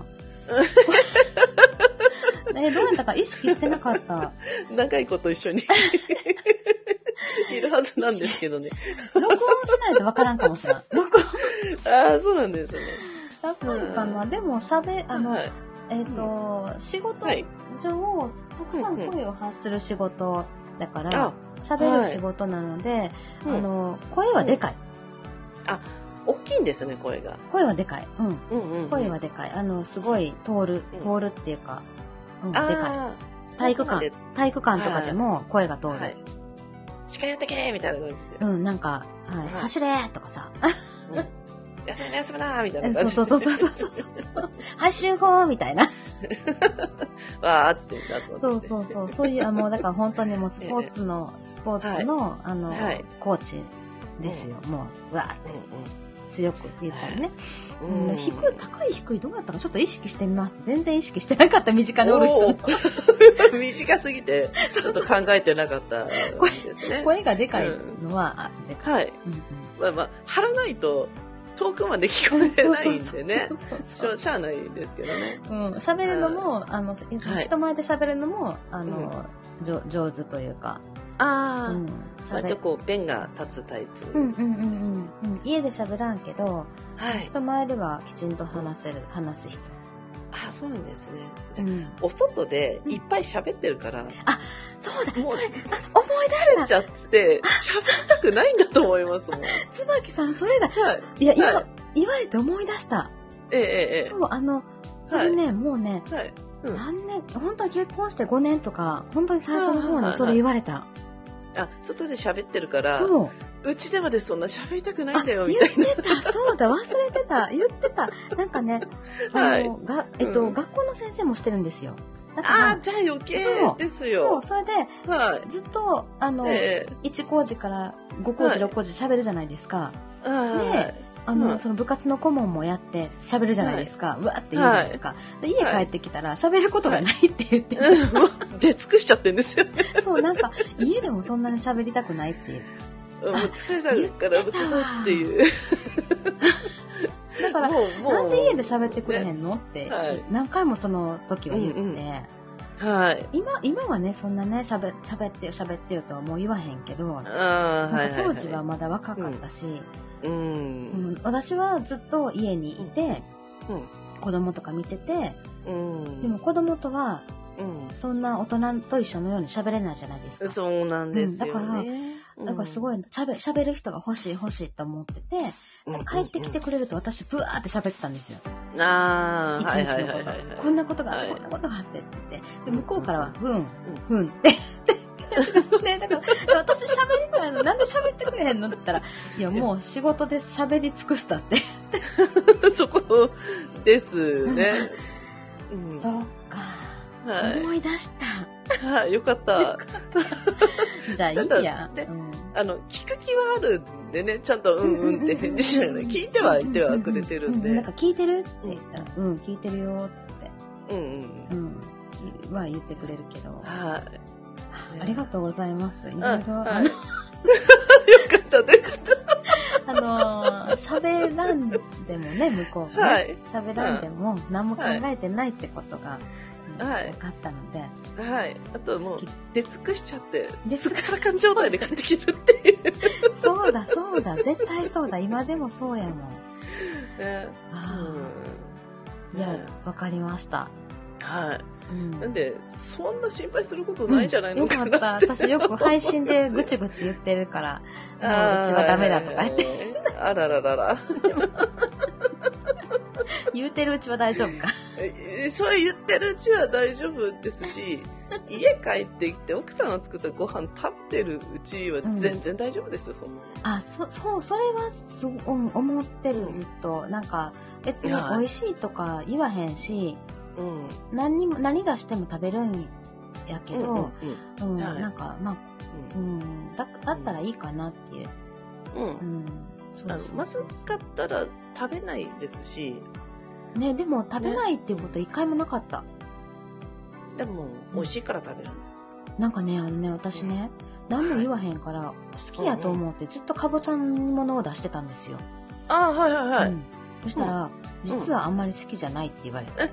え、どうやったか意識してなかった。 長いこと一緒にいるはずなんですけどね。 録音しないとわからんかもしれん。録音。 ああ、そうなんですね。 高いかな。でも喋、あの、 はい。 えっ、と、仕事はい。 上、たくさん声を発する仕事だからあ、 喋る仕事なので、 うんあの、声はでかい。 大きいんですね、声が。 声はでかい。うん。 うんうん、うん。 声はでかい。あの、すごい通る、 うん通るっていうか、うん、でかい。 あ体育館遠くまで、 体育館とかでも声が通る。 あ、はい。近寄ってけーみたいな感じで。 うん、なんか、はい、 はい走れーとかさ。 うん休みな休みなーみたいなそう感じで。 そうそうそうそうそう。はい、集合みたいな。 わーっつって集まってきて。 そうそうそう。そういう、あもうだから本当にもうスポーツの、スポーツの、あの、 はいコーチですよ。もう、わーって強く言ったりね。 うんうん低い、高い低いどうやったかちょっと意識してみます。全然意識してなかった身近におる人のおー短すぎて、ちょっと考えてなかったんですね。 声がでかいのは、あでかい。 はい。 うんうんまあまあ、張らないと遠くまで聞こえないんでね。 そうそうしそうょしゃあないですけどね。 うん、喋るのも、あの、 はい人前で喋るのも、あの、じょ上手というか、 ああ、 うん、 割とこう、弁が立つタイプ。 うんうんうんうんですねうん。家で喋らんけど、 はい。 人前ではきちんと話せる、話す人。 あ、そうなんですね。じゃあうん、 お外でいっぱい喋ってるから、 そうだ、それ、あもう思い出疲した。 れちゃって、喋りたくないんだと思いますもん。 椿さん、それだ。 はい。 いや、今、 はい言われて思い出した。 ええええそう、あの、それね、もうね、 ええ。はい。うん。 何年、本当に結婚してごねんとか、本当に最初の方はいはいはいにそれ言われた。 あ、外で喋ってるから、 そう。 うちでまでそんな喋りたくないあ、 んだよ、 言みたいな。 ってた、そうだ、忘れてた、言ってた。なんかね、あの、が、えっと、 うん学校の先生もしてるんですよ。だかあらあ、じゃあ余計ですそう、 よ。 それで、 はい。 ずっと、あの、 ええいち工事からご工事、 はいろく工事喋るじゃないですか。 はい。 で、 あの、 うん、 その部活の顧問もやって喋るじゃないですか。うわって言うじゃないですか。で家帰ってきたら喋ることがないって言って。 もう出尽くしちゃってんですよね。 そう、なんか家でもそんなに喋りたくないっていう。 もう疲れたからもうちょっとっていう。 だから、 もうもうなんで家で喋ってくれへんのって、 はい、 何回もその時は言って。うんうん、はい。今、今はね、そんなね、喋、喋ってよ、喋ってよとはもう言わへんけど、あなんか当時はまだ若かったし、うんうん、私はずっと家にいて、うんうん、子供とか見てて、うん、でも子供とは、うん、そんな大人と一緒のように喋れないじゃないですか。 そうなんですよね。 うん、だから、だからすごい喋、喋る人が欲しい欲しいと思ってて、うん、帰ってきてくれると私ブワーって喋ってたんですよ。ああ、一日のこと。こんなことがあって、こんなことがあってって言って。で、向こうからは、ふん、ふんって。ね、だから、私喋りたいの、なんで喋ってくれへんのって言ったら、いや、もう仕事で喋り尽くしたって。 そこですね。 うん、そうか。はい、思い出した。 はい、よかった。よかったじゃあいいや。 で、うん、あの、聞く気はあるんでね、ちゃんとうんうんって返事しないの聞いてはいてはくれてるんで。 なんか聞いてるって言ったら、うん、聞いてるよって。うんうん。うん。は言ってくれるけど。はい。ありがとうございます。いろいろ。あのよかったです。 あのー、喋らんでもね、向こうが、ね。はい。喋らんでも何も考えてないってことが、はい、分かったので。 はい。あともう、出尽くしちゃって、すっからかん状態で帰ってきるっていう。 そうだ、そうだ。絶対そうだ。今でもそうやもん。ね。あうん、いや、わ、かりました。 はい。うん、なんで、そんな心配することないんじゃないのかな、うん、 よかった。私よく配信でぐちぐち言ってるから、もううちはダメだとか言って。 あらららら。 言うてるうちは大丈夫か。 それ言ってるうちは大丈夫ですし、家帰ってきて奥さんが作ったご飯食べてるうちは全然大丈夫ですよ、うん、そんな。 あ、そ、そう、それはすご、うん、思ってる、ずっと。なんか、別に美味しいとか言わへんし、うん、何にも、何出しても食べるんやけど、うん、なんか、まあ、うん、だ、だったらいいかなっていう。うん。うん、 そうそうそうそう。まずかったら食べないですし。 ね、でも食べないっていうこと一回もなかった。ね、 でも、美味しいから食べる。 なんかね、あのね、私ね、うん、何も言わへんから、好きやと思ってずっとかぼちゃのものを出してたんですよ。 ああ、はいはいはい。うん、 そしたら、うん、実はあんまり好きじゃないって言われて。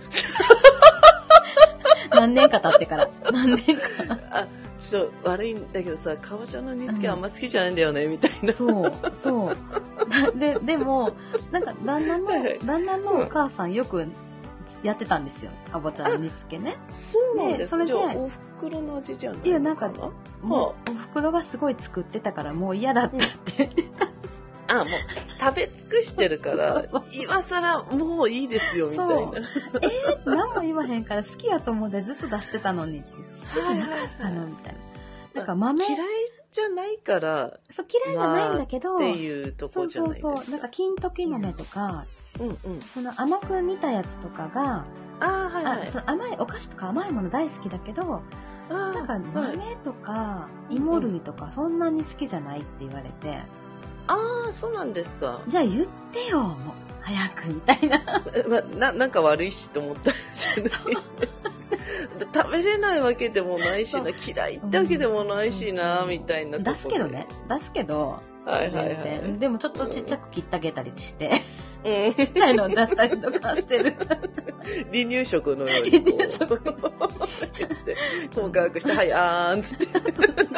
何年か経ってから。何年か。 あ、ちょっと悪いんだけどさ、かぼちゃの煮付けあんま好きじゃないんだよね、うん、みたいな。 そう、そう。で、でも、なんか、旦那の、はい、旦那のお母さんよくやってたんですよ。かぼちゃの煮付けね。 そうなんですか。じゃあ、お袋の味じゃないのかな。いや、なんか、 もう、お袋がすごい作ってたから、もう嫌だったって。 あ、もう、食べ尽くしてるから、そうそうそう今更もういいですよ、みたいな。 えー、何も言わへんから好きやと思ってずっと出してたのに。好きじゃなかったのみたいな。なんか豆。 嫌いじゃないから。 そう、嫌いじゃないんだけど。 っていうとこじゃないですか。そうそうそう。 なんか金時豆とか、うんうん、その甘く煮たやつとかが、 あ、はいはい、 あ、その甘い、お菓子とか甘いもの大好きだけど、なんか豆とか芋類とかそんなに好きじゃないって言われて。 ああ、そうなんですか。 じゃあ言ってよ、もう早くみたいな。 ま、な、なんか悪いしと思ったんじゃない食べれないわけでもないしな、嫌いってわけでもないしな、みたいな。 出すけどね。出すけど。 はいはいはい。 でもちょっとちっちゃく切ってあげたりして。うん、ちっちゃいのを出したりとかしてる。 離乳食のように。離乳食。細かくして、はい、あーんつって。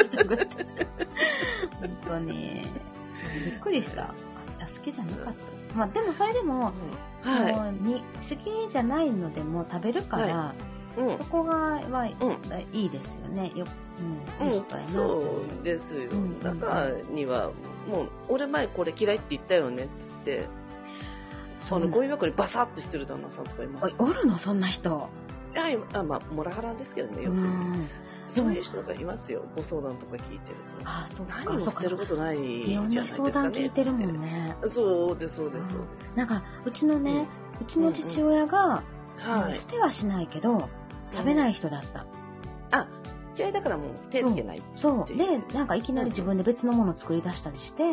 本当に。びっくりした。好きじゃなかった。まあでもそれでも、うん、はい、に好きじゃないのでも食べるから、はいうん、そこがは、うん、いいですよね。ようん、うん、そうですよ。うん、中にはもう俺前これ嫌いって言ったよねっつって、そのゴミ箱にバサッとしてる旦那さんとかいます。 おるのそんな人。 いやあまあモラハラですけどね要するに。そういう人とかいますよ。ご相談とか聞いてると。 ああ、そうか。 何もしてることないじゃないですかね。いろんな相談聞いてるもんね。 そうです、そうです、そうです。 なんか、うちのね、うちの父親が、捨てはしないけど、食べない人だった。 あ、嫌いだからもう手つけない。 そう。で、なんかいきなり自分で別のものを作り出したりして、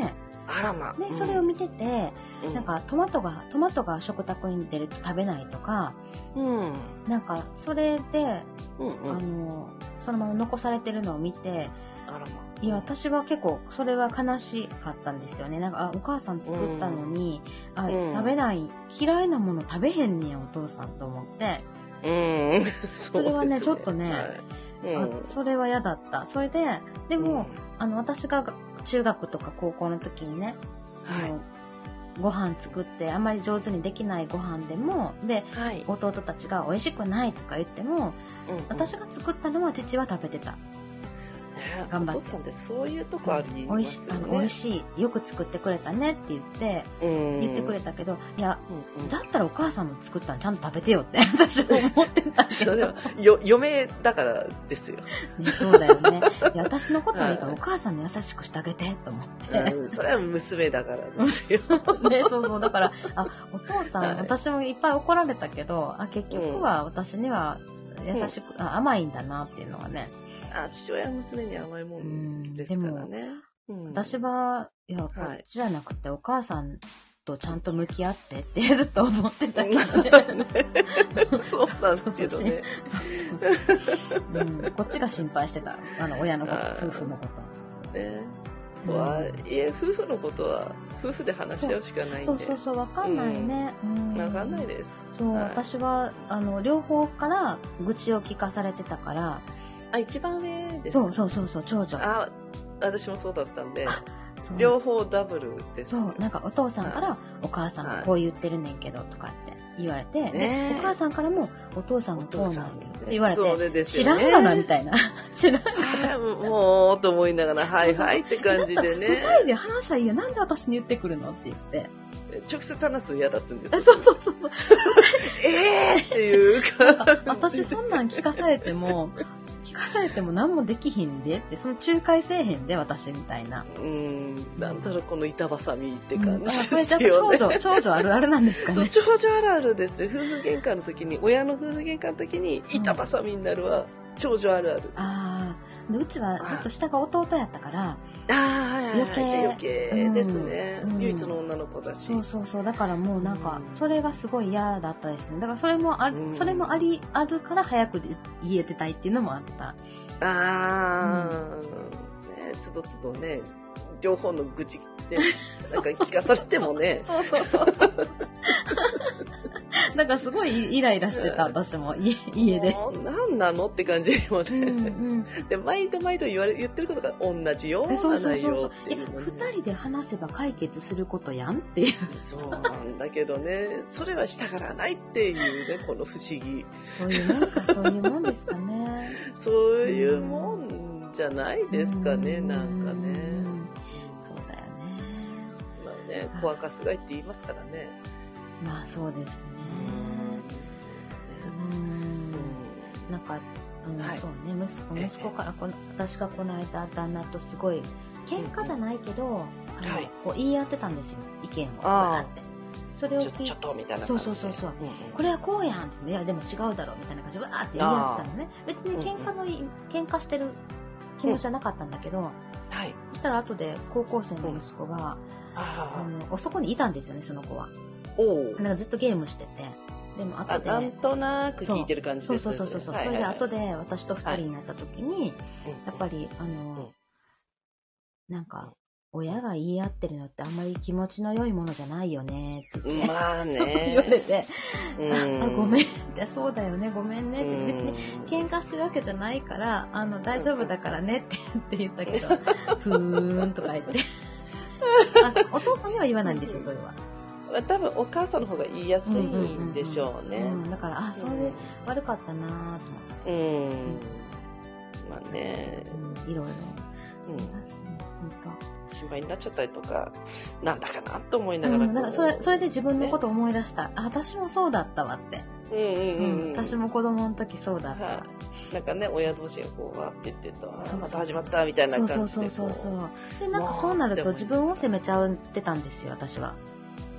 あらま。 で、 うんそれを見てて、 うんなんかトマトが、トマトが食卓に出ると食べないとか、 うん。 なんかそれで、 うんうあん。 の、そのまま残されてるのを見て、 あらま。 いや、私は結構それは悲しかったんですよね。なんか、あ、お母さん作ったのに、あ、 うん食べない、嫌いなもの食べへんねや、お父さんと思って。 うん。 それはね、ちょっとね、 はいうんあ、それは嫌だった。それで、でも、 うんあの、私が中学とか高校の時にね、 はいあのご飯作ってあんまり上手にできないご飯でも、で、 はい。 弟たちが美味しくないとか言っても、 うんうん私が作ったのは父は食べてた。 ね頑張ってお父さんってそういうとこあり美味しますよね。 あの美味しい、よく作ってくれたねって言って、 うん言ってくれたけど、いや、 うんうんだったらお母さんの作ったのちゃんと食べてよって私は思ってたけど。 それはよ嫁だからですよ。 ね、そうだよね。いや、私のことはいいからお母さんに優しくしてあげてと思って。 うん、それは娘だからですよ。 ね、そうそう。だから、あ、お父さん、 はい私もいっぱい怒られたけど、あ、結局は私には優しく、あ、甘いんだなっていうのはね。 あ、父親は娘に甘いもんですからね。うん私は、いや、こはいっちじゃなくてお母さんとちゃんと向き合ってってずっと思ってたけどね。 そうなんですけどね。 そうそうそう。うん、こっちが心配してた。あの、親のこと、 あー夫婦のこと。 ね。とはいえ、夫婦のことは夫婦で話し合うしかないんで。 そうそうそう、わかんないね。うんわかんないです。 そう、 はい私は、あの、両方から愚痴を聞かされてたから、 あ、一番上ですか。 そうそうそうそう、長女。 あ、私もそうだったんで、 そう両方ダブルです。 そう、なんかお父さんから、お母さんがこう言ってるねんけど、とかって言われて、 ねで、 えお母さんからも、お父さんがこうなんやけど、って言われそれて、 ですよね知らんがな、みたいな。知らんがはい、もう、と思いながら、はいはいって感じでね。 二人で話しゃいいよ。なんで私に言ってくるのって言って。 直接話すと嫌だって言うんですえよ。 そうそうそうそう。 えーっていうか。 私そんなん聞かされても、聞かされても何もできひんでって、その仲介せえへんで、私みたいな。 うーん、なんだろう、この板挟みってうん感じあこれですよね。 長女、長女あるあるなんですかそう、 ね。 長女あるあるですね。夫婦喧嘩の時に、親の夫婦喧嘩の時に、板挟みになるは、長女あるある。 ああ、でうちはずっと下が弟やったから、 ああ、はいはいはい。 余計じゃあ余計ですね、 うん唯一の女の子だし。 そうそうそう、だからもうなんか、 うんそれがすごい嫌だったですね。だからそれもある、 うんそれもあり、あるから早く言えてたいっていうのもあった。 ああ、ね、つどつどね、両方の愚痴ね、なんか聞かされてもね。 そうそうそうそう。なんかすごいイライラしてた、私も、家家で。 もう何なのって感じよね。 うんうんで、毎度毎度言われ、言ってることが同じようえなそうそうそうそう内容っ。てえ、 いうのね。 二人で話せば解決することやんっていう。 そうなんだけどね、それはしたがらないっていうね、この不思議。 そういうもんか、そういうもんですかね。 そういうもんじゃないですかね、 うんなんかね。 そうだよね。 まあね、子はかすがいって言いますからね。 まあそうですね。 うんうんなんか、うんはいそうね、息子ええ息子からこの私がこの間旦那とすごい喧嘩じゃないけど、あのはいこう言い合ってたんですよ、意見をああバーって。それをちょ聞いちょっとみたいなそう感じで。 そうそうそう、 んんこれはこうやんって言っていやでも違うだろうみたいな感じでわーって言い合ってたのね。別に喧嘩のい、喧嘩してる気持ちはなかったんだけど、 はい。 そしたら後で高校生の息子が、 ああのそこにいたんですよね、その子は。 あ、おお。 なんかずっとゲームしてて、でもあ、 後でなんとなく聞いてる感じそうですね。 そうそうそう、 はいはいはいそれで後で私と二人になった時に、やっぱり、 りあの、 うんなんか親が言い合ってるのってあんまり気持ちの良いものじゃないよねって言って、 まあ言われね。 て、 うんあごめんってそうだよねごめんねって、 うん別に喧嘩してるわけじゃないからあの大丈夫だからねって言ったけどふーんとか言ってあお父さんには言わないんですよ、それは。 まあ多分お母さんの方が言いやすいんでしょうね。 うん、だからあそれで悪かったなと思って、 うん。まあね、 うん、いろいろうん、 本心配になっちゃったりとか、なんだかなと思いな当。 がら。 うん、だからそれそれで自分のことを思い出した、あ私もそうだったわって、 うんうんうんうん。 私も子供の時そうだった、 はい、なんかね、親同士がこうわって言ってると、あそうそうそうまた始まったみたいな感じでこう。 そうそうそうそうでなんかそうなると自分を責めちゃってたんですよ、私は。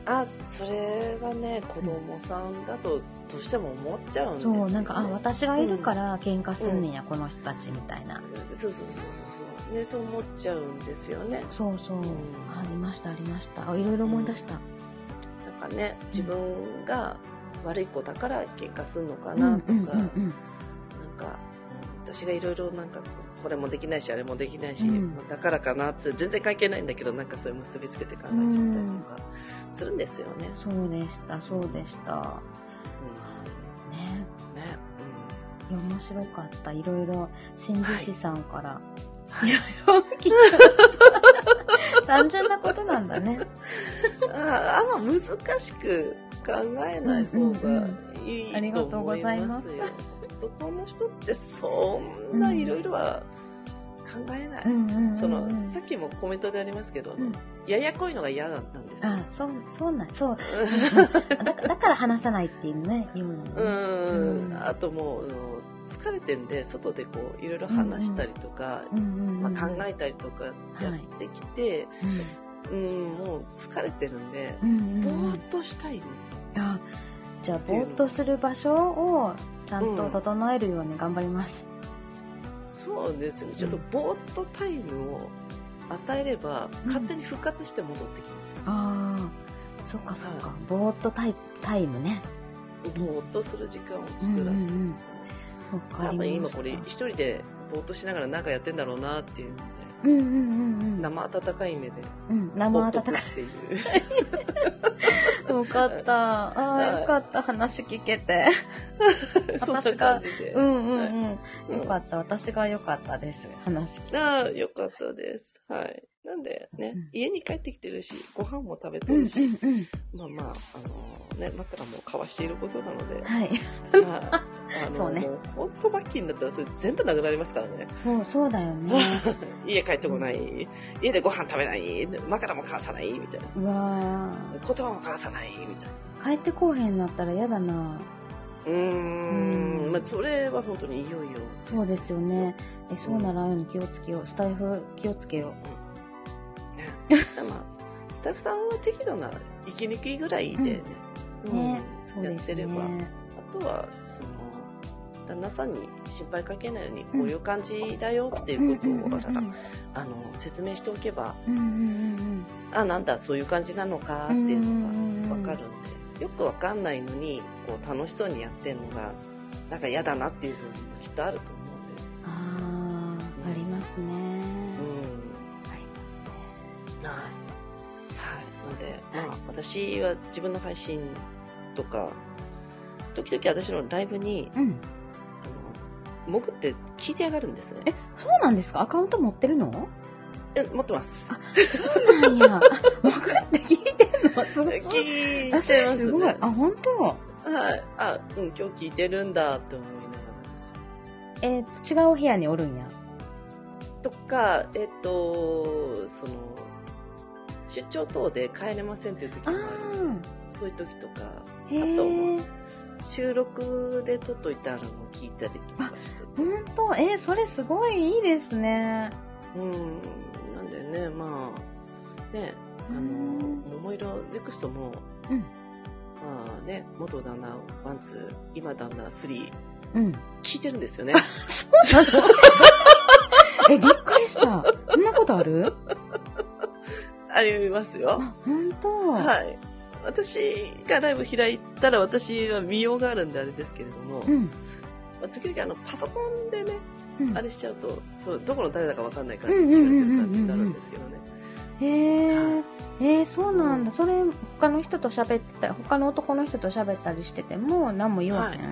あ、それはね、子供さんだとどうしても思っちゃうんですよね。 そう、なんか、あ、私がいるから喧嘩すんねんや、うん、この人たちみたいな。 そうそうそうそう。ね、そう思っちゃうんですよね。 そうそう。うん、ありました、ありました。あ、いろいろ思い出した。 うん、なんかね、自分が悪い子だから喧嘩するのかなとか、うんうんうんうん、なんか、私がいろいろなんか、これもできないしあれもできないし、うん、だからかなって全然関係ないんだけど、なんかそれ結びつけて考えちゃったりとかするんですよね。 うん、そうでしたそうでした、うん、ねね、 うん、いや面白かった。いろいろ心理師さんから、 はい、 いろいろ聞いた単純なことなんだね。 ああ、まあ難しく考えない方がいいと思いますよ。男の人ってそんないろいろは考えない、うんうんうん、そのさっきもコメントでありますけど、うん、ややこいのが嫌なんですよ。 あ、そうそうなんそうだ, だから話さないっていうね言うのね。 うん、うん、あともう疲れてんで外でこういろいろ話したりとか、うんうんまあ、考えたりとかやってきて、はいうんうん、もう疲れてるんで、うんうん、ぼーっとしたいの。 あ、じゃあぼーっとする場所をちゃんと整えるように頑張ります、 うん、そうですね。ちょっとぼーっとタイムを与えれば、うん、勝手に復活して戻ってきます、 うん、ああ、そっかそっか、ぼーっとタイ、タイムね。 ぼーっとする時間を作らせてますね、うんうんうん、多分今これ一人でぼーっとしながら何かやってんだろうなっていうので、うんうんうんうん、生温かい目で、 うん、生温かいっていうよかった。ああ、よかった。話聞けて。私が、うんうんうん。よかった。私がよかったです。話聞けて。 ああ、よかったです。はい。なんでね、うん、家に帰ってきてるし、ご飯も食べてるし、うんうんうん、まあまあ、あのー、ね、枕も交わしていることなので、 はい。 まあ、あのー、そうね。本当バッキーになったらそれ全部なくなりますからね。 そう、そうだよね。 家帰ってこない、うん、家でご飯食べない、枕も交わさない、みたいな。 うわー。言葉も交わさない、みたいな。帰ってこうへんなったら嫌だな。 うーん、うん、まあ、それは本当にいよいよ。 そうですよね。え、そうならんように気をつけよう。スタイフ気をつけよう。うんまあ、スタッフさんは適度な息抜きぐらいでね、うんねうん、やってれば、ね、あとはその旦那さんに心配かけないようにこういう感じだよっていうことを、うん、あららあの説明しておけば、うんうんうん、あ、なんだそういう感じなのかっていうのが分かるんで、よく分かんないのにこう楽しそうにやってるのがなんか嫌だなっていう部分もきっとあると思うんで。 あー、うん、ありますね。 はい。ので、まあ、私は自分の配信とか、時々私のライブに、うん、あの、潜って聞いてやがるんですね。 え、そうなんですか？アカウント持ってるの？ え、持ってます。 あ、そうなんや。潜って聞いてんの？すごい。 聞いてますね。 すごい。あ、本当？ はい。あ、うん、今日聞いてるんだって思いながらです。 えー、違う部屋におるんや。 とか、えっと、その、出張等で帰れませんっていう時もある。そういう時とか、あと収録で撮っといたらもう聞いたりとかして。 本当？えー、それすごいいいですね。 うん、なんでね、まあね、あの桃色ネクストも、うん、まあね、元旦那ワンツー、今旦那スリー、うん、聞いてるんですよね。 そうなの？え、びっくりした。そんなことある？ ありますよ。 あ、本当？ はい。私がライブ開いたら私は見ようがあるんであれですけれども、うんまあ、時々あのパソコンでね、うん、あれしちゃうと、そのどこの誰だかわかんない感じで聞かれてる感じになるんですけどね。 へえ、はい、えー、そうなんだ。それ他の人と喋ってた、他の男の人と喋ったりしてても何も言わへん？はい、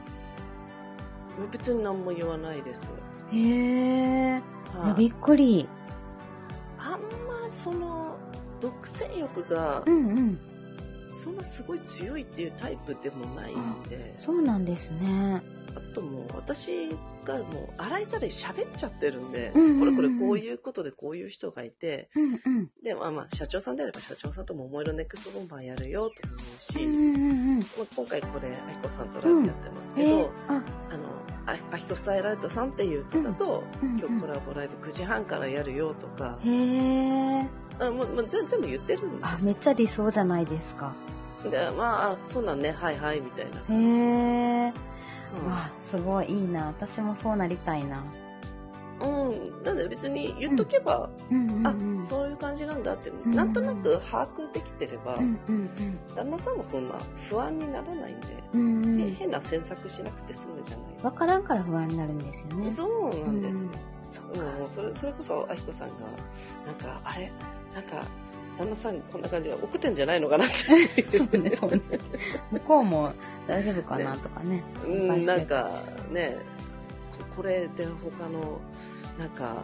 別に何も言わないです。 へえ、はい、いやびっくり。 あんまその独占欲が、 うんうん、 そんなすごい強いっていうタイプでもないんで。 そうなんですね。 あともう私がもう洗いざらい喋っちゃってるんで、うんうんうん、これこれこういうことでこういう人がいて、うんうん、でまあまあ社長さんであれば社長さんとも桃色ネクストボンバーやるよと思うし、うんうんうん、今回これあひこさんとライブやってますけど、うんえー、ああのあひこスタイライトさんっていう方と、うんうんうん、今日コラボライブくじはんからやるよとか、 へーあもうもう全全部言ってるんです。 あ、めっちゃ理想じゃないですか。 で、まあ、そうなんね、はいはい、みたいな。 へえ。 うん、 わあ、すごいいいな。私もそうなりたいな。 うん。なんで別に言っとけば、 うんうんうん、 あ、そういう感じなんだって、 んなんとなく把握できてれば、 うんうんうん、 旦那さんもそんな不安にならないんで、 うんうん、 変な詮索しなくて済むじゃないですか。 わからんから不安になるんですよね。 そうなんですよ。 うん、 もうそれそれこそあきこさんがなんかあれなんか旦那さんこんな感じで送ってんじゃないのかなってそうねそうね向こうも大丈夫かなとかね、 心配してるかもしれない。なんかねここれで他のなんかあの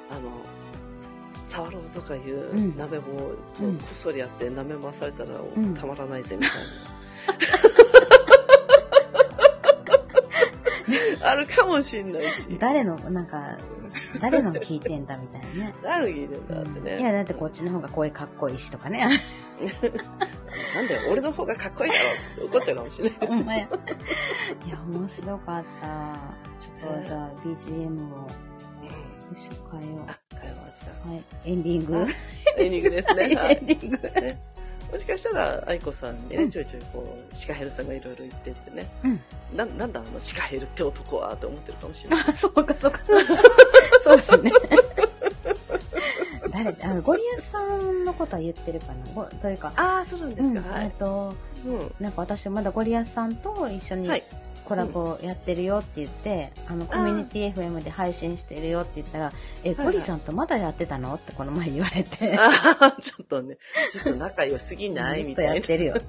触ろうとかいう鍋もと、うん、こっそりやって舐め回されたら、うん、たまらないぜみたいなあるかもしんないし、誰のなんか誰の聞いてんだみたいなね。 誰の聞いてんだってね、 うん、いやだってこっちの方が声かっこいいしとかねなんで俺の方がかっこいいだろって怒っちゃうかもしれないです。 ほんまや。いや面白かった。ちょっとじゃあ ビージーエム を一緒変えよう。 あ、変えますか。 はい、エンディング。 エンディングですね。はい、 エンディング。 ね、もしかしたら愛子さんにね、うん、ちょいちょいこうシカヘルさんがいろいろ言ってってね、うん、な, なんだあのシカヘルって男はって思ってるかもしれない。 あ、そうかそうか。そうだね。誰あのゴリアスさんのことは言ってるかな。ごというか。 ああ、そうなんですか。うん、はい。 えっと、うん、なんか私まだゴリアスさんと一緒にコラボやってるよって言って、うん、あのコミュニティ エフエム で配信してるよって言ったら、え、ゴリさんとまだやってたのってこの前言われて。 ああ、ちょっとね、ちょっと仲良すぎないみたいな。 ずっとやってるよって。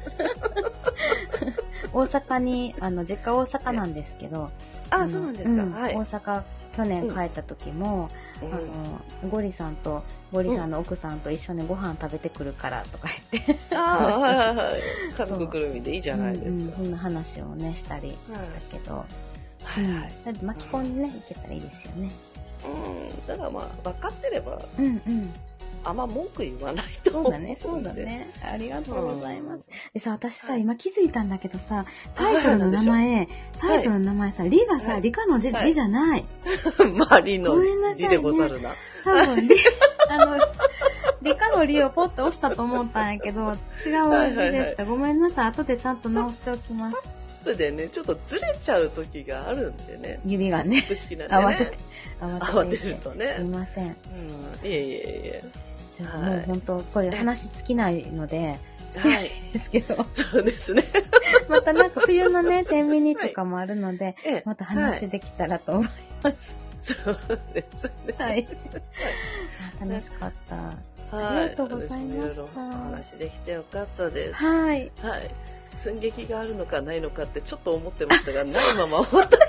大阪にあの実家大阪なんですけど。 ああ、そうなんですか。 うん、 はい。 大阪去年帰った時も、うん、あのゴリさんとゴリさんの奥さんと一緒にご飯食べてくるからとか言って、 うん、ああはいはいはい、家族ぐるみでいいじゃないですか。 そんな話をねしたりしたけど、 はいはいはい、 うん、だって巻き込んでね、うん、いけたらいいですよね。 うん、だからまあ分かってれば、 うんうん、 あんま文句言わないと思う。 そうだね、そうだね。ありがとうございます。でさ、私さ、今気づいたんだけどさ、タイトルの名前、タイトルの名前さ、リがさ、リカの字、リじゃない。 まあ、リのリでござるな。 多分、リ、あの、リカのリをポッと押したと思ったんやけど、違うリでした。ごめんなさい。後でちゃんと直しておきます。 それでね、ちょっとずれちゃう時があるんでね。 指がね。 不思議なんでね。 慌てて、 慌てるとね。 すいません。うん、 いえいえいえ。 じゃあ、もう本当これ話尽きないので、 はい。 ですけど。 そうですね。 またなんか冬のね、天秤とかもあるので、はい、また話できたらと思います。 そうですね。 はい。楽しかった。はい、ありがとうございました。 お話できてよかったです。 はい。 はい。寸劇があるのかないのかってちょっと思ってましたが、ないまま終わったって。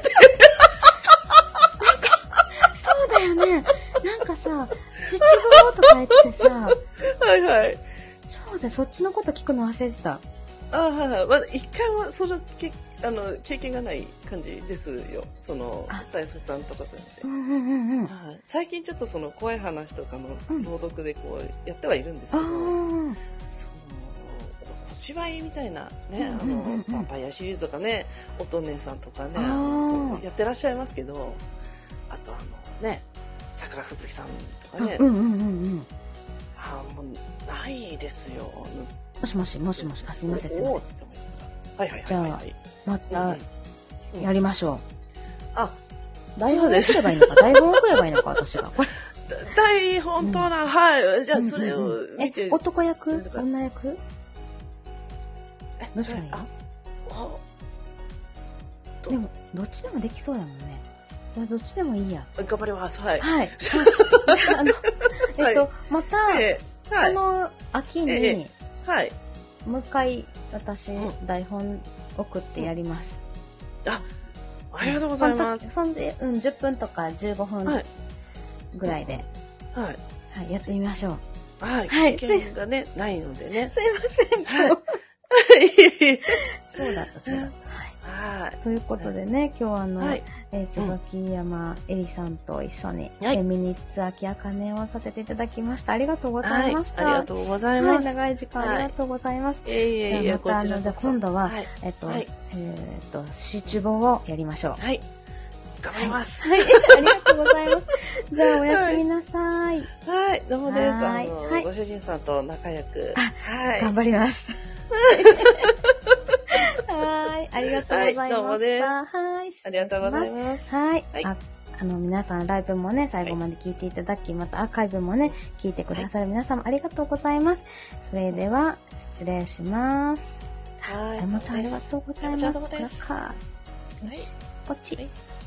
そうだよね。なんかさ、七五とか言ってさ、 はいはい。 そうだ、そっちのこと聞くの忘れてた。 ああ、はいはい。まだ一回はそのけあの経験がない感じですよ。そのスタイフさんとかそうやって、 うんうんうんうん、 最近ちょっとその怖い話とかの朗読でこうやってはいるんですけど、うん、そのお芝居みたいなね、あのヴァンパイアシリーズとかね、乙女さんとかねやってらっしゃいますけど、あとあのね。桜吹雪さんとかね、 うんうんうんうん、 あもうないですよ。 もしもしもしもし、あ、すいませんすいません。 はいはいはい、はい、 じゃあまたやりましょう。うん、 あ、 台本を送ればいいのか、台本を送ればいいのか、私が。これ台本とな、うん、はい。じゃあそれを見て。 うんうんうん、え、男役、女役？ え、 どっちがいい？でもどっちでもできそうだもんね。いや、どっちでもいいや。 頑張ります。はい。 はい。じゃあ、あの、えっと、はい、また、えーはい、この秋に、えー、はい。もう一回、私、うん、台本送ってやります。 うん、あ、ありがとうございます。 そんで、うん、じゅっぷんとかじゅうごふんぐらいで、 はい。はい、 はい、やってみましょう。はい。はい。経験がね、ないのでね。 すいません、今日。そうだった、そうだった。はい。ということでね、今日あの、はい、えー、椿山えりさんと一緒に、はい、ミニッツ秋あかねをさせていただきました。ありがとうございました。 はい、ありがとうございます。 はい、長い時間ありがとうございます。 はい、 じゃあまた、あの、じゃあ今度は、はい、えっと、はい、えっと、七五をやりましょう。 はい。 頑張ります。 はい、ありがとうございます。じゃあ、おやすみなさい。 はい、どうもです。 はいあの、 はいご主人さんと仲良く。はい。 頑張ります。はい、ありがとうございました。 はいどうもですはい、 ありがとうございます。 はい。 はいああの、皆さん、ライブもね、最後まで聞いていただき、またアーカイブもね、聞いてくださる皆様、ありがとうございます。それでは、失礼します。 はい。 あやもちゃん、ありがとうございます。 あやもちゃんどうもです。 これかよし、ポチ。 はい